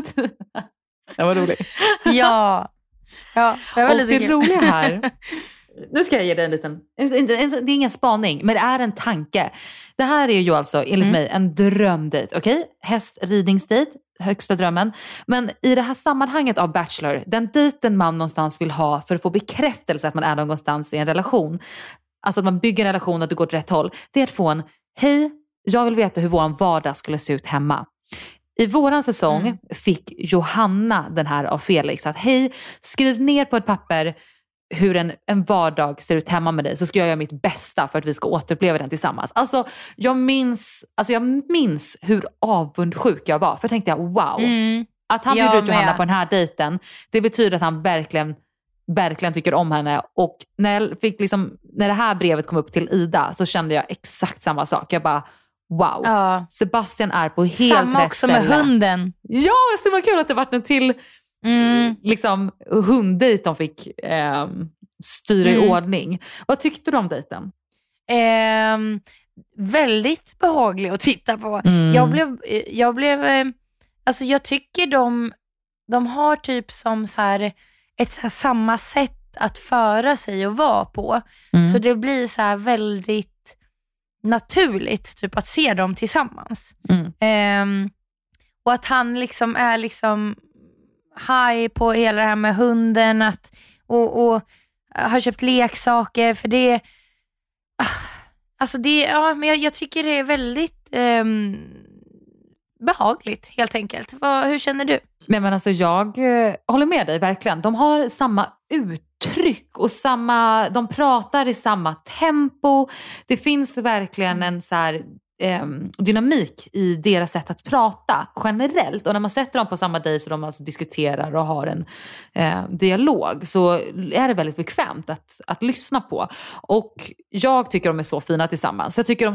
Det var roligt. Ja, det var och lite det roliga här, nu ska jag ge dig en liten, det är ingen spaning, men det är en tanke. Det här är ju alltså enligt mig en drömdejt, okej? Hästridningsdejt, högsta drömmen. Men i det här sammanhanget av Bachelor, den dejten man någonstans vill ha för att få bekräftelse att man är någonstans i en relation, alltså att man bygger en relation, att det går åt rätt håll, det är att få en, hej, jag vill veta hur vår vardag skulle se ut hemma. I våran säsong fick Johanna den här av Felix att hej, skriv ner på ett papper hur en vardag ser ut hemma med dig, så ska jag göra mitt bästa för att vi ska återuppleva den tillsammans. Alltså jag minns hur avundsjuk jag var, för jag tänkte wow, att han bjuder ut Johanna på den här dejten, det betyder att han verkligen tycker om henne. Och när det här brevet kom upp till Ida så kände jag exakt samma sak. Jag bara wow, Sebastian är på helt samma rätt också ställe. med hunden. Ja, så var kul att det varit en till liksom hunddejt de fick styra i ordning. Vad tyckte du om dejten? Väldigt behaglig att titta på. Jag blev alltså jag tycker de har typ som så här ett så här samma sätt att föra sig och vara på. Så det blir så här väldigt naturligt typ att se dem tillsammans. Och att han liksom är liksom high på hela det här med hunden och har köpt leksaker för det. Alltså det, ja, men jag tycker det är väldigt behagligt helt enkelt. Hur känner du? Men alltså jag håller med dig verkligen. De har samma uttryck och de pratar i samma tempo. Det finns verkligen en så här dynamik i deras sätt att prata generellt. Och när man sätter dem på samma dejt så de alltså diskuterar och har en dialog, så är det väldigt bekvämt att lyssna på. Och jag tycker de är så fina tillsammans. Jag tycker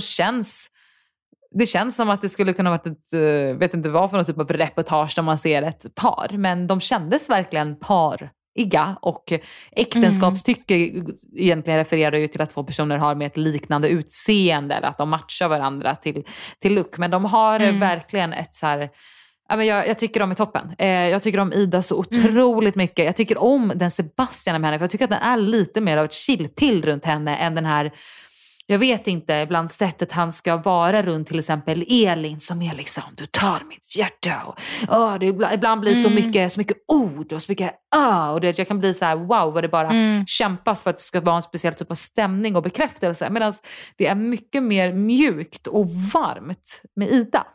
det känns som att det skulle kunna varit ett, vet inte vad för någon typ av reportage där man ser ett par. Men de kändes verkligen pariga, och äktenskapstycke egentligen refererar ju till att två personer har med ett liknande utseende eller att de matchar varandra till look. Men de har verkligen ett så här... Jag tycker de är toppen. Jag tycker om Ida så otroligt mycket. Jag tycker om den Sebastian med henne, för jag tycker att den är lite mer av ett chillpill runt henne än den här... Jag vet inte, ibland sättet han ska vara runt till exempel Elin, som är liksom, du tar mitt hjärta och det ibland blir så mycket ord och så mycket och det, jag kan bli så här wow, vad det bara kämpas för att det ska vara en speciell typ av stämning och bekräftelse, medan det är mycket mer mjukt och varmt med Ida.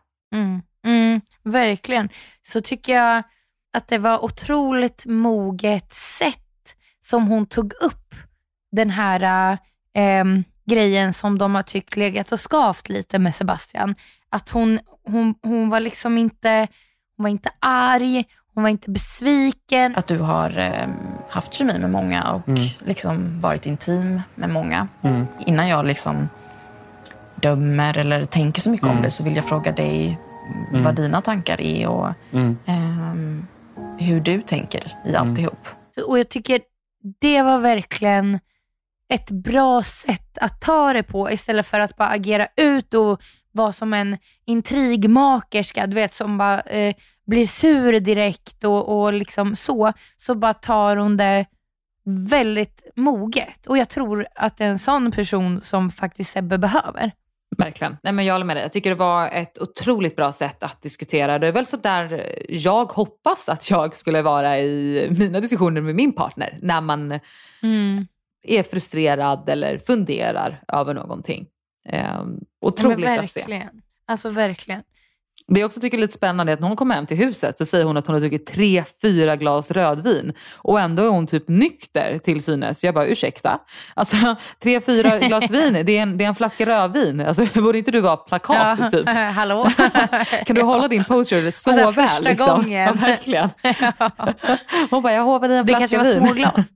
Verkligen. Så tycker jag att det var otroligt moget sätt som hon tog upp den här grejen som de har tyckt legat och skavt lite med Sebastian. Att hon var liksom inte, hon var inte arg, hon var inte besviken. Att du har haft kemi med många och liksom varit intim med många. Innan jag liksom dömer eller tänker så mycket om det, så vill jag fråga dig vad dina tankar är och hur du tänker i alltihop. Och jag tycker det var verkligen ett bra sätt att ta det på, istället för att bara agera ut och vara som en intrigmakerska, du vet, som bara blir sur direkt och liksom så bara tar hon det väldigt moget. Och jag tror att det är en sån person som faktiskt Sebbe behöver. Verkligen. Nej, men jag håller med dig. Jag tycker det var ett otroligt bra sätt att diskutera. Det är väl så där jag hoppas att jag skulle vara i mina diskussioner med min partner, när man är frustrerad eller funderar över någonting. Otroligt att se. Alltså verkligen. Det jag också tycker är lite spännande är att när hon kommer hem till huset så säger hon att hon har druckit 3-4 glas rödvin. Och ändå är hon typ nykter till synes. Jag bara, ursäkta. Alltså 3-4 glas vin, det är en flaska rödvin. Alltså borde inte du vara plakat typ? Hallå? Kan du hålla din posture så väl? Första liksom? gången. Ja, verkligen. Hon bara, jag hovar i en flaska vin. Det kanske var små glas.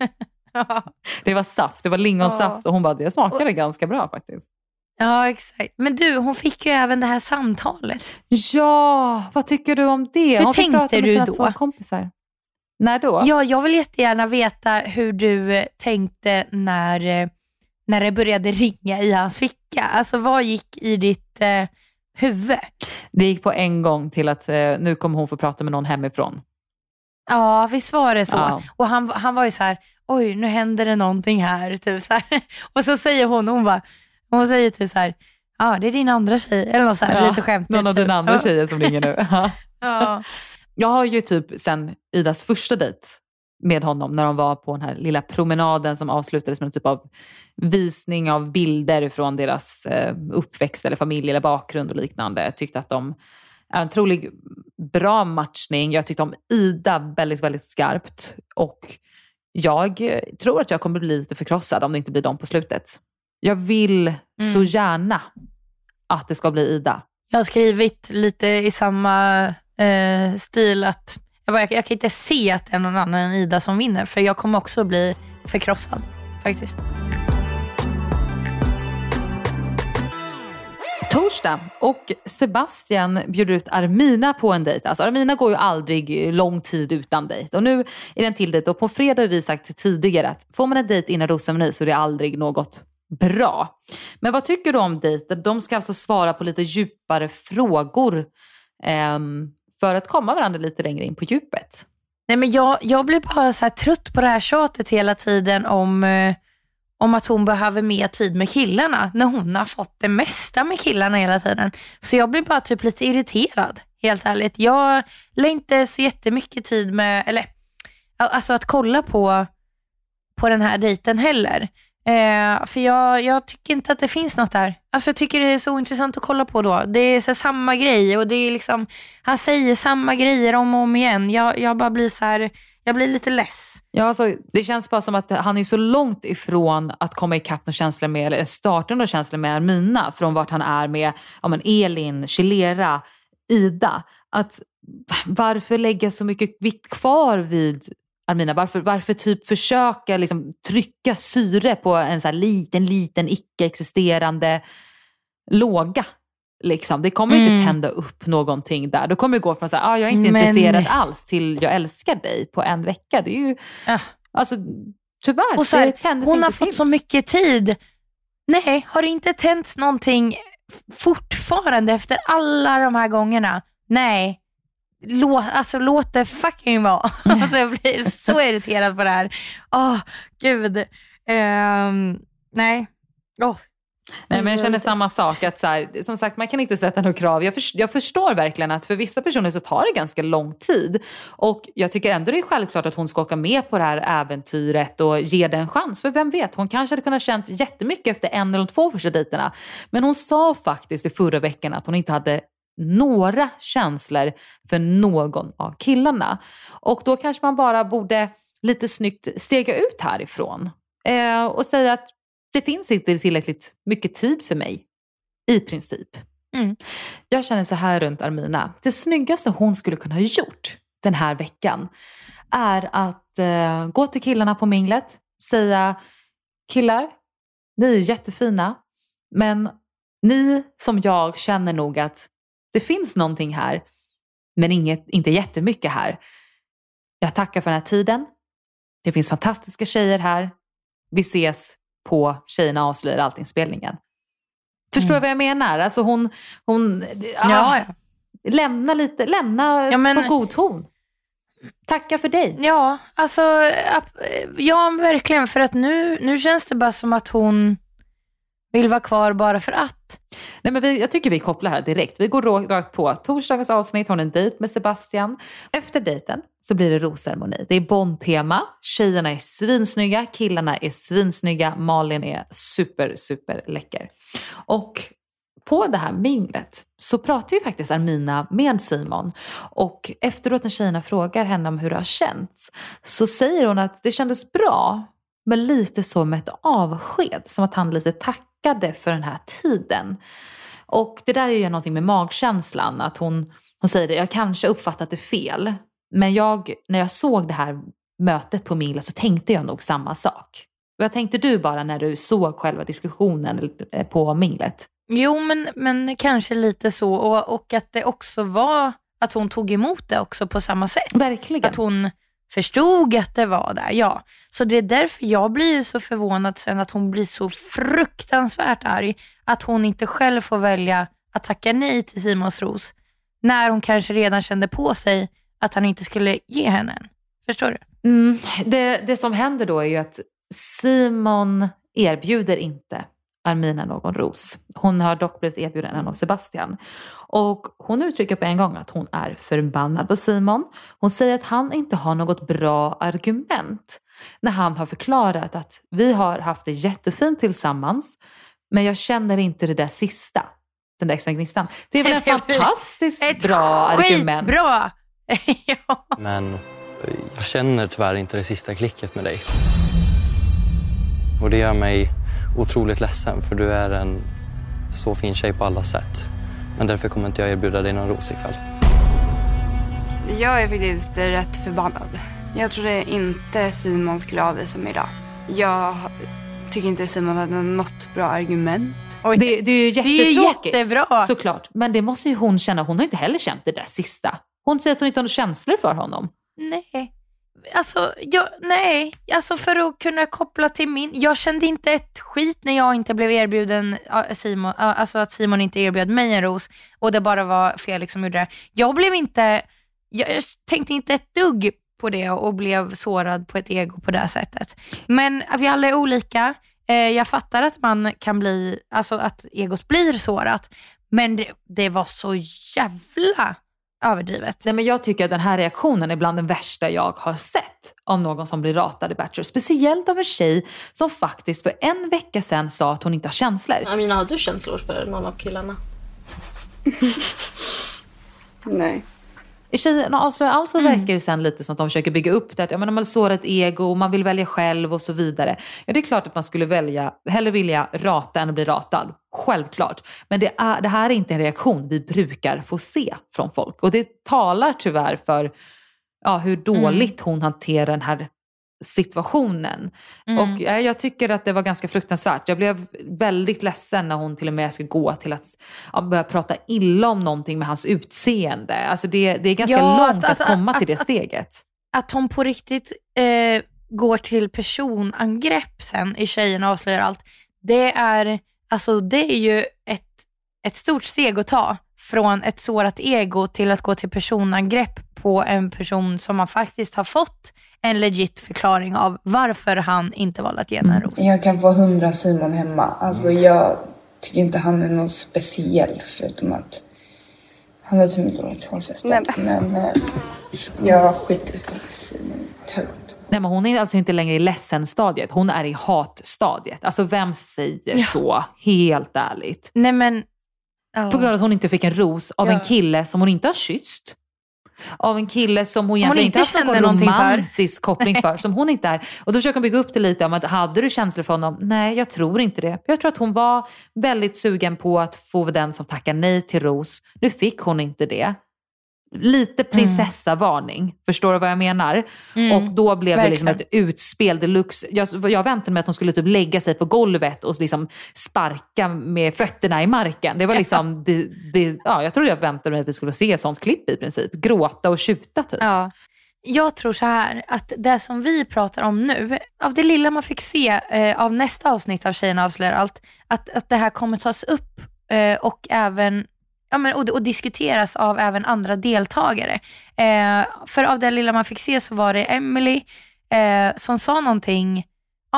Det var saft, det var lingonsaft. Och hon bara, det smakade ganska bra faktiskt. Ja, exakt. Men du, hon fick ju även det här samtalet. Ja, vad tycker du om det? Hur tänkte du då? Kompisar. När då? Ja, jag vill jättegärna veta hur du tänkte när det började ringa i hans ficka. Alltså vad gick i ditt huvud? Det gick på en gång till att nu kommer hon få prata med någon hemifrån. Ja, visst var det så. Ja. Och han var ju så här, oj, nu händer det någonting här. Typ så här. Och så säger hon säger typ så här, ja, det är din andra tjej. Eller något så här, lite skämtigt. Någon av dina andra tjejer som ringer nu. Ja. Jag har ju typ sen Idas första dejt med honom, när de var på den här lilla promenaden som avslutades med en typ av visning av bilder från deras uppväxt eller familj eller bakgrund och liknande. Jag tyckte att de är en otroligt bra matchning. Jag tyckte om Ida väldigt, väldigt skarpt. Och jag tror att jag kommer bli lite förkrossad om det inte blir dem på slutet. Jag vill så gärna att det ska bli Ida. Jag har skrivit lite i samma stil att jag kan inte se att det är någon annan än Ida som vinner. För jag kommer också bli förkrossad faktiskt. Torsdag och Sebastian bjuder ut Armina på en dejt. Alltså Armina går ju aldrig lång tid utan dejt. Och nu är det en till dejt. Och på fredag har vi sagt tidigare att får man en dejt innan rosemeny så är det aldrig något bra. Men vad tycker du om dejten? De ska alltså svara på lite djupare frågor för att komma varandra lite längre in på djupet. Nej, men jag blir bara så här trött på det här tjatet hela tiden om att hon behöver mer tid med killarna när hon har fått det mesta med killarna hela tiden. Så jag blir bara typ lite irriterad, helt ärligt. Jag lägger inte så jättemycket tid med, eller alltså att kolla på den här dejten heller. För jag tycker inte att det finns något där. Alltså jag tycker det är så intressant att kolla på då. Det är så samma grej och det är liksom, han säger samma grejer om och om igen. Jag bara blir så här, jag blir lite less. Ja, alltså, det känns bara som att han är så långt ifrån att komma ikapp några känslor med, eller starten av känslor med Armina, från vart han är med Elin, Chilera, Ida. Att varför lägga så mycket vikt kvar vid Armina? Varför typ försöka liksom trycka syre på en så här liten icke-existerande låga? Liksom. Det kommer inte tända upp någonting där. Då kommer det gå från så här, jag är inte intresserad alls till jag älskar dig på en vecka. Det är ju, alltså tyvärr. Och så här, hon har fått så mycket tid. Nej, har det inte tänts någonting fortfarande efter alla de här gångerna? Nej. Låt det fucking vara. Alltså jag blir så irriterad på det här. Gud. Nej. Nej, men jag känner samma sak. Att så här, som sagt, man kan inte sätta några krav. Jag förstår verkligen att för vissa personer så tar det ganska lång tid. Och jag tycker ändå det är självklart att hon ska åka med på det här äventyret och ge det en chans. För vem vet, hon kanske hade kunnat känt jättemycket efter 1 eller 2 första dejterna. Men hon sa faktiskt i förra veckan att hon inte hade några känslor för någon av killarna. Och då kanske man bara borde lite snyggt stega ut härifrån. Och säga att det finns inte tillräckligt mycket tid för mig. I princip. Jag känner så här runt Armina. Det snyggaste hon skulle kunna ha gjort den här veckan är att gå till killarna på minglet. Säga, killar, ni är jättefina. Men ni som jag känner nog att det finns någonting här. Men inte jättemycket här. Jag tackar för den här tiden. Det finns fantastiska tjejer här. Vi ses på Tjejerna avslöjar allting-spelningen. Förstår du vad jag menar? Alltså hon lämna på god ton. Tacka för dig. Ja, alltså ja, verkligen, för att nu känns det bara som att hon vill vara kvar bara för att. Nej, men jag tycker vi kopplar här direkt. Vi går rakt på torsdagens avsnitt. Hon har en dejt med Sebastian. Efter dejten så blir det rosceremoni. Det är Bond-tema. Tjejerna är svinsnygga. Killarna är svinsnygga. Malin är super läcker. Och på det här minglet så pratar ju faktiskt Armina med Simon. Och efteråt när tjejerna frågar henne om hur det har känts, så säger hon att det kändes bra. Men lite som ett avsked. Som att han lite tackade för den här tiden. Och det där är ju någonting med magkänslan. Att hon säger det, jag kanske uppfattat det fel. Men när jag såg det här mötet på minglet så tänkte jag nog samma sak. Vad tänkte du bara när du såg själva diskussionen på minglet? Jo, men kanske lite så. Och att det också var att hon tog emot det också på samma sätt. Verkligen. Att hon förstod att det var där, ja. Så det är därför jag blir så förvånad sen att hon blir så fruktansvärt arg. Att hon inte själv får välja att tacka nej till Simons ros. När hon kanske redan kände på sig att han inte skulle ge henne en. Förstår du? Det som händer då är ju att Simon erbjuder inte Armina någon ros. Hon har dock blivit erbjuden en av Sebastian. Och hon uttrycker på en gång att hon är förbannad på Simon. Hon säger att han inte har något bra argument. När han har förklarat att vi har haft det jättefint tillsammans. Men jag känner inte det där sista. Den där extra gnistan. Det är väl en fantastiskt bra argument. Skitbra! Ja. Men jag känner tyvärr inte det sista klicket med dig. Och det gör mig otroligt ledsen, för du är en så fin tjej på alla sätt. Men därför kommer inte jag erbjuda dig någon ros ikväll. Jag är faktiskt rätt förbannad. Jag trodde inte Simon skulle avvisa mig idag. Jag tycker inte Simon hade något bra argument. Det är ju jättetråkigt. Det är jättebra. Såklart. Men det måste ju hon känna. Hon har inte heller känt det där sista. Hon säger att hon inte har några känslor för honom. Nej. Alltså för att kunna koppla till min. Jag kände inte ett skit när jag inte blev erbjuden Simon, alltså att Simon inte erbjöd mig en ros och det bara var Felix som gjorde det. Jag tänkte inte ett dugg på det och blev sårad på ett ego på det sättet. Men vi alla är olika. Jag fattar att man kan bli, alltså att egot blir sårat. Men det var så jävla överdrivet. Nej, men jag tycker att den här reaktionen är bland den värsta jag har sett av någon som blir ratad i Bachelor. Speciellt av en tjej som faktiskt för en vecka sedan sa att hon inte har känslor. Amina, har du känslor för någon av killarna? Nej. I Tjejerna avslöjar alltså verkar det sen lite som att de försöker bygga upp det. Att man vill såra ett ego, man vill välja själv och så vidare. Ja, det är klart att man skulle hellre vilja rata än att bli ratad. Självklart. Men det här är inte en reaktion vi brukar få se från folk. Och det talar tyvärr för hur dåligt hon hanterar den här situationen. Och jag tycker att det var ganska fruktansvärt. Jag blev väldigt ledsen när hon till och med ska gå till att börja prata illa om någonting med hans utseende. Alltså det är ganska långt att komma till det steget. Att hon på riktigt går till personangrepp sen i Tjejerna avslöjar allt. Det är ju ett stort steg att ta från ett sårat ego till att gå till personangrepp på en person som man faktiskt har fått en legit förklaring av varför han inte valde att ge en ros. Jag kan få 100 Simon hemma. Alltså jag tycker inte han är någon speciell förutom att han har typ dåligt självförtroende. Men jag skiter för Simon tönt. Nej, men hon är alltså inte längre i ledsen-stadiet. Hon är i hatstadiet. Alltså vem säger så? Helt ärligt. Nej, men på grund av att hon inte fick en ros av en kille som hon inte har kysst. Av en kille som hon egentligen inte haft någon romantisk koppling för. Som hon inte är. Och då försöker hon bygga upp det lite om att hade du känslor för honom? Nej, jag tror inte det. Jag tror att hon var väldigt sugen på att få den som tackar nej till ros. Nu fick hon inte det. Lite prinsessa-varning. Förstår du vad jag menar? Och då blev det liksom ett utspel deluxe. Jag väntade mig att hon skulle typ lägga sig på golvet och liksom sparka med fötterna i marken. Det var liksom jag tror jag väntade mig att vi skulle se ett sånt klipp i princip. Gråta och tjuta typ. Ja. Jag tror så här att det som vi pratar om nu, av det lilla man fick se av nästa avsnitt av Tjejerna avslöjar allt, att det här kommer tas upp och även och diskuteras av även andra deltagare. För av det lilla man fick se så var det Emily som sa någonting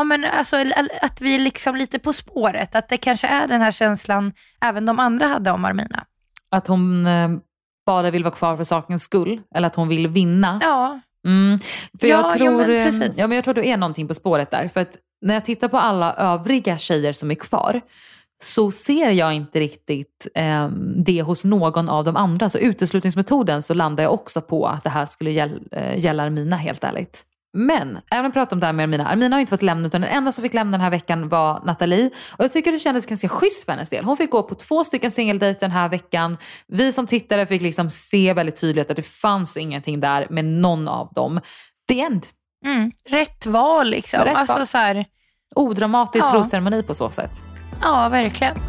att vi är liksom lite på spåret. Att det kanske är den här känslan även de andra hade om Armina. Att hon bara vill vara kvar för sakens skull. Eller att hon vill vinna. Ja. För jag tror det är någonting på spåret där. För att när jag tittar på alla övriga tjejer som är kvar, så ser jag inte riktigt det hos någon av de andra. Så uteslutningsmetoden så landar jag också på att det här skulle gälla Armina, helt ärligt. Men även om jag pratar om det här med Armina har inte fått lämna, utan den enda som fick lämna den här veckan var Nathalie. Och jag tycker det kändes ganska schysst för hennes del. Hon fick gå på 2 singeldejter den här veckan. Vi som tittare fick liksom se väldigt tydligt att det fanns ingenting där med någon av dem. The end. Rätt val liksom. Rätt val. Så här... Odramatisk rosceremoni på så sätt. Ja, verkligen.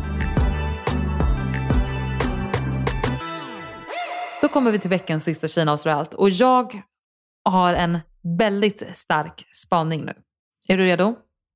Då kommer vi till veckans sista Tjejerna avslöjar allt. Och jag har en väldigt stark spaning nu. Är du redo?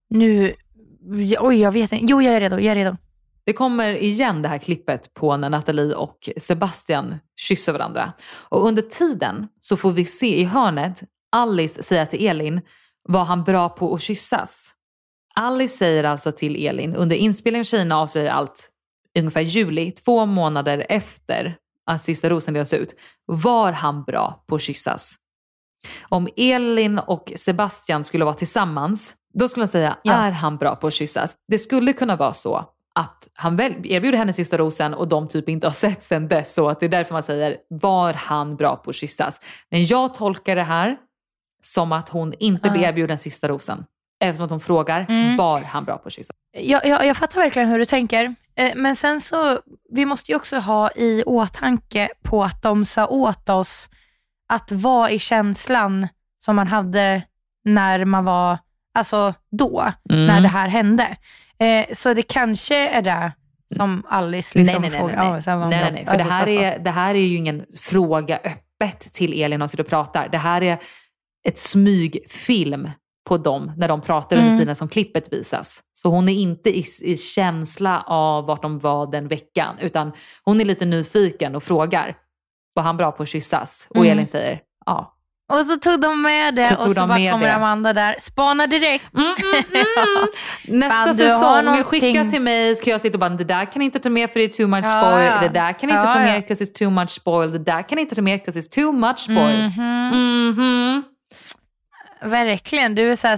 Jag vet inte. Jo, jag är redo. Det kommer igen det här klippet på när Nathalie och Sebastian kysser varandra. Och under tiden så får vi se i hörnet Alice säga till Elin: var han bra på att kyssas? Alice säger alltså till Elin under inspelningen Tjejerna avslöjar allt, ungefär juli, 2 månader efter att sista rosen delas ut: var han bra på att kyssas? Om Elin och Sebastian skulle vara tillsammans, då skulle jag säga, är han bra på att kyssas? Det skulle kunna vara så att han erbjuder henne sista rosen och de typ inte har sett sen dess, så att det är därför man säger, var han bra på att kyssas? Men jag tolkar det här som att hon inte blir erbjuden sista rosen. Eftersom att hon frågar, var han bra på att kyssa? Jag fattar verkligen hur du tänker. Men sen så, vi måste ju också ha i åtanke på att de sa åt oss att vara i känslan som man hade när man var, alltså då, när det här hände. Så det kanske är det som Alice liksom frågar. Nej. För det här är ju ingen fråga öppet till Elin och sitter och pratar. Det här är ett smygfilm på dem när de pratar under tiden som klippet visas. Så hon är inte i känsla av vart de var den veckan, utan hon är lite nyfiken och frågar, var han bra på att kyssas? Och Elin säger, ja. Och så tog de med det och så bara kommer Amanda där. Spana direkt. Nästa säsong, skicka till mig, ska jag sitta och bara, det där kan inte ta med för det är too much spoil. Det där kan inte ta med because it's too much spoil. Det där kan inte ta med because it's too much spoil. Verkligen, du är så här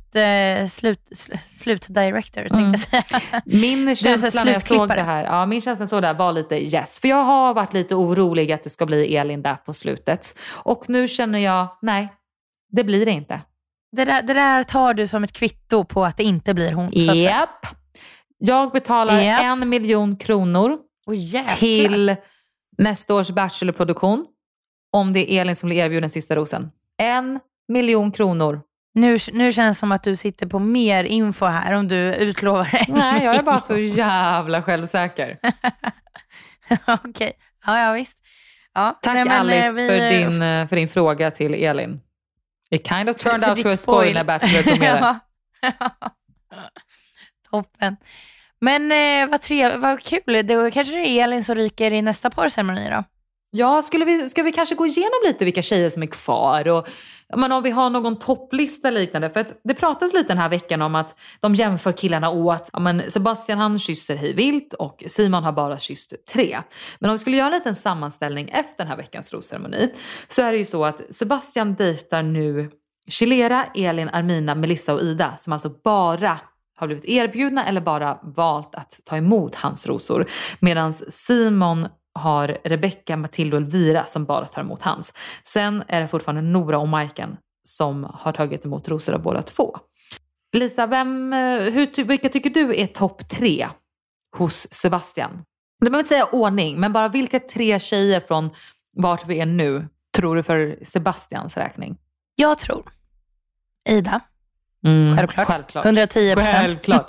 slutdirector tänkte jag säga. Min känsla när jag såg det här, min känsla så där var lite yes. För jag har varit lite orolig att det ska bli Elin där på slutet. Och nu känner jag, nej, det blir det inte. Det där tar du som ett kvitto på att det inte blir hon. Japp. Jag betalar 1 miljon kronor till nästa års Bachelor-produktion. Om det är Elin som blir erbjuden sista rosen. 1 miljon kronor. Nu känns det som att du sitter på mer info här om du utlovar det. Nej, jag är bara så jävla självsäker. Okej, ja visst. Ja. Tack Alice för din fråga till Elin. It kind of turned out to a spoil när Bachelor kom med det. Toppen. Men vad kul. Det kanske det är Elin som ryker i nästa parceremoni då? Ja, ska vi kanske gå igenom lite vilka tjejer som är kvar och om vi har någon topplista liknande. För att det pratas lite den här veckan om att de jämför killarna åt. Sebastian han kysser hej vilt och Simon har bara kysst 3. Men om vi skulle göra en liten sammanställning efter den här veckans rosceremoni så är det ju så att Sebastian dejtar nu Chilera, Elin, Armina, Melissa och Ida som alltså bara har blivit erbjudna eller bara valt att ta emot hans rosor. Medan Simon har Rebecca, Matilda och Elvira som bara tar emot hans. Sen är det fortfarande Nora och Majken som har tagit emot rosor av båda två. Lisa, vilka tycker du är topp 3 hos Sebastian? Det behöver inte säga ordning, men bara vilka 3 tjejer från vart vi är nu tror du för Sebastians räkning? Jag tror Ida. Självklart. 110%. Självklart.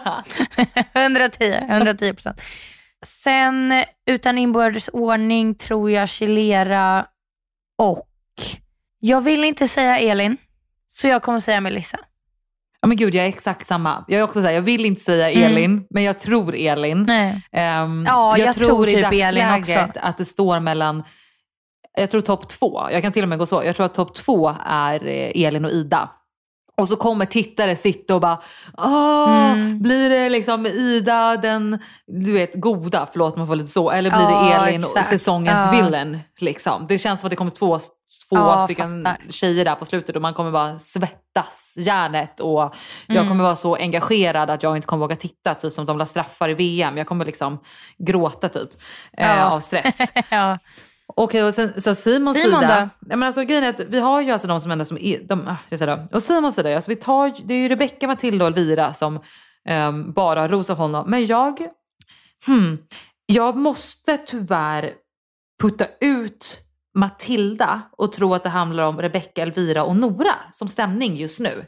110%. Sen utan inbördes ordning tror jag Chilera och jag vill inte säga Elin så jag kommer säga Melissa. Ja men gud, jag är exakt samma. Jag är också så här, jag vill inte säga Elin men jag tror Elin. Jag tror i typ dagsläget Elin också. att det står mellan, jag tror topp 2. Jag kan till och med gå så. Jag tror att topp 2 är Elin och Ida. Och så kommer tittare sitta och bara blir det liksom Ida den, du vet, goda, förlåt man får lite så, eller blir det Elin och säsongens villain liksom. Det känns som att det kommer två stycken tjejer där på slutet och man kommer bara svettas hjärnet och jag kommer vara så engagerad att jag inte kommer våga titta, typ som de la straffar i VM. Jag kommer liksom gråta typ av stress. Okej, och sen så Simons sida. Men alltså grejen är att vi har ju alltså de som ändå som och Simons sida, alltså det är ju Rebecca, Matilda och Elvira som bara rosar honom. Men jag måste tyvärr putta ut Matilda och tro att det handlar om Rebecca, Elvira och Nora som stämning just nu.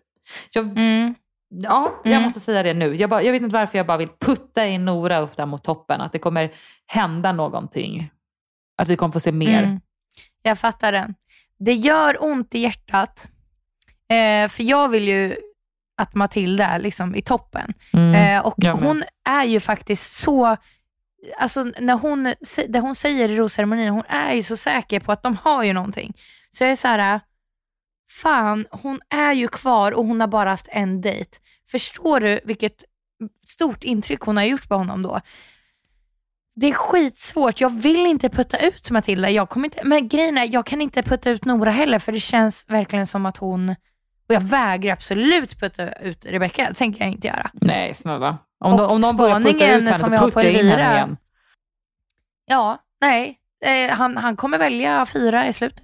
Jag måste säga det nu. Jag vet inte varför jag bara vill putta in Nora upp där mot toppen. Att det kommer hända någonting. Att vi kommer få se mer. Jag fattar det. Det gör ont i hjärtat. För jag vill ju att Matilda är liksom i toppen. Och hon är ju faktiskt så... Alltså när hon säger i rosceremonin, hon är ju så säker på att de har ju någonting. Så jag är så här... Fan, hon är ju kvar och hon har bara haft en dejt. Förstår du vilket stort intryck hon har gjort på honom då? Det är skitsvårt. Jag vill inte putta ut Matilda. Men grejen är, jag kan inte putta ut Nora heller. För det känns verkligen som att hon... Och jag vägrar absolut putta ut Rebecca. Det tänker jag inte göra. Nej, snälla. Om någon börjar putta ut henne så putta in henne igen. Ja, nej. Han kommer välja 4 i slutet.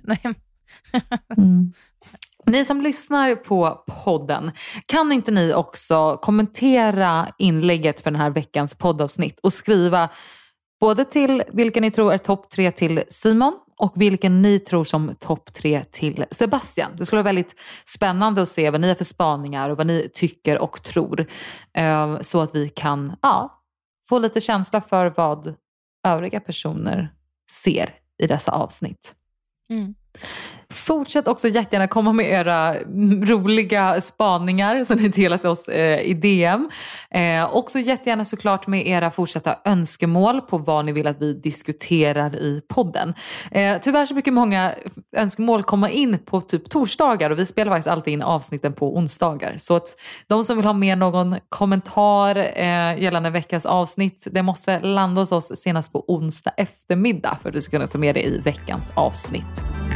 Ni som lyssnar på podden, kan inte ni också kommentera inlägget för den här veckans poddavsnitt och skriva både till vilken ni tror är topp 3 till Simon och vilken ni tror som topp 3 till Sebastian. Det skulle vara väldigt spännande att se vad ni har för spaningar och vad ni tycker och tror. Så att vi kan få lite känsla för vad övriga personer ser i dessa avsnitt. Fortsätt också jättegärna komma med era roliga spaningar som ni delat oss i DM. Också jättegärna såklart med era fortsatta önskemål på vad ni vill att vi diskuterar i podden. Tyvärr så brukar många önskemål komma in på typ torsdagar och vi spelar faktiskt alltid in avsnitten på onsdagar. Så att de som vill ha med någon kommentar gällande veckans avsnitt, det måste landa hos oss senast på onsdag eftermiddag för att vi ska kunna ta med det i veckans avsnitt.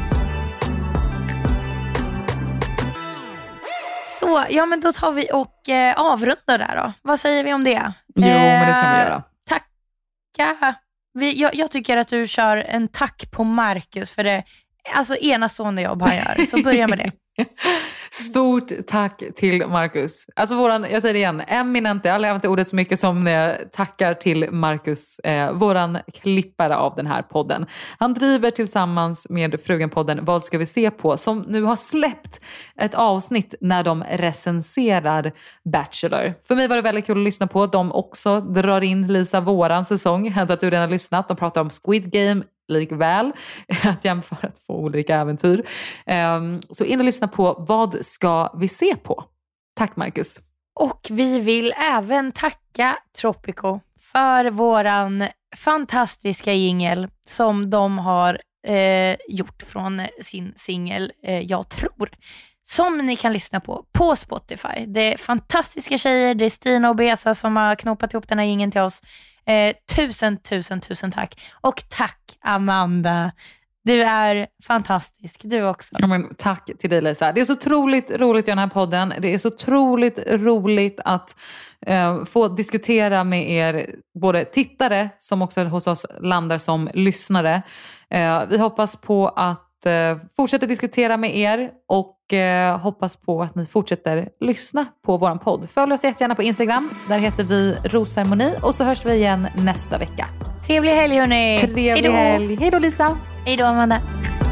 Så, ja men då tar vi och avrundar där då. Vad säger vi om det? Jo, men det ska vi göra. Tacka. Jag tycker att du kör en tack på Marcus för det enastående jobb han gör. Så börja med det. Stort tack till Marcus. Alltså jag säger det igen, eminent. Jag har aldrig använt ordet så mycket som när jag tackar till Marcus, våran klippare av den här podden. Han driver tillsammans med Frugen-podden Vad ska vi se på? Som nu har släppt ett avsnitt när de recenserar Bachelor. För mig var det väldigt kul att lyssna på. De också drar in Lisa våran säsong. Jag hade att du redan har lyssnat. De pratar om Squid Game likväl, att jämföra två olika äventyr. Så in och lyssna på Vad ska vi se på? Tack Marcus. Och vi vill även tacka Tropico för våran fantastiska jingle som de har gjort från sin singel Jag tror. Som ni kan lyssna på Spotify. Det är fantastiska tjejer, det är Stina och Besa som har knoppat ihop den här jingeln till oss. Tusen tack. Och tack Amanda. Du är fantastisk, du också. Ja, men tack till dig Lisa. Det är så otroligt roligt i den här podden. Det är så otroligt roligt att få diskutera med er, både tittare som också hos oss landar som lyssnare. Vi hoppas på att fortsätta diskutera med er och hoppas på att ni fortsätter lyssna på våran podd. Följ oss jättegärna på Instagram. Där heter vi Rosceremoni och så hörs vi igen nästa vecka. Trevlig helg hörni. Trevlig helg. Hej då Lisa. Hej då Amanda.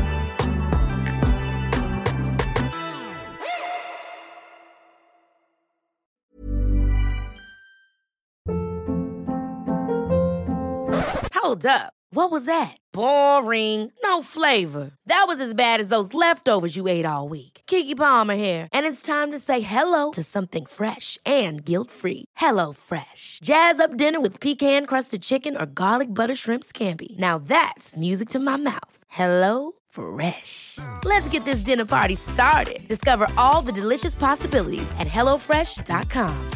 Hold up. What was that? Boring. No flavor. That was as bad as those leftovers you ate all week. Keke Palmer here. And it's time to say hello to something fresh and guilt-free. Hello Fresh. Jazz up dinner with pecan-crusted chicken or garlic butter shrimp scampi. Now that's music to my mouth. Hello Fresh. Let's get this dinner party started. Discover all the delicious possibilities at hellofresh.com.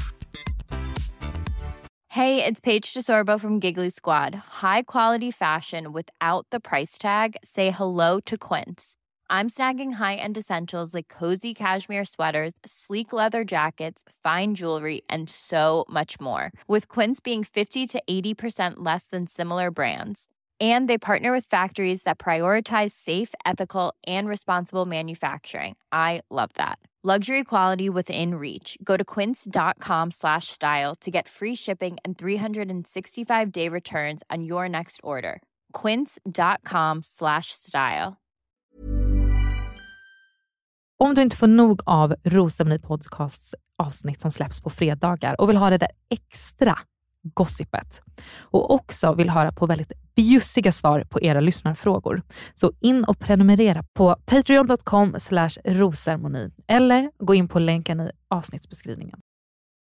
Hey, it's Paige DeSorbo from Giggly Squad. High quality fashion without the price tag. Say hello to Quince. I'm snagging high-end essentials like cozy cashmere sweaters, sleek leather jackets, fine jewelry, and so much more. With Quince being 50 to 80% less than similar brands. And they partner with factories that prioritize safe, ethical, and responsible manufacturing. I love that. Luxury quality within reach. Go to quince.com/style to get free shipping and 365-day returns on your next order. Quince.com/style. Om du inte får nog av Rosceremoni podcasts avsnitt som släpps på fredagar och vill ha det där extra gossipet och också vill höra på väldigt bjussiga svar på era lyssnarfrågor, så in och prenumerera på patreon.com/rosceremoni eller gå in på länken i avsnittsbeskrivningen.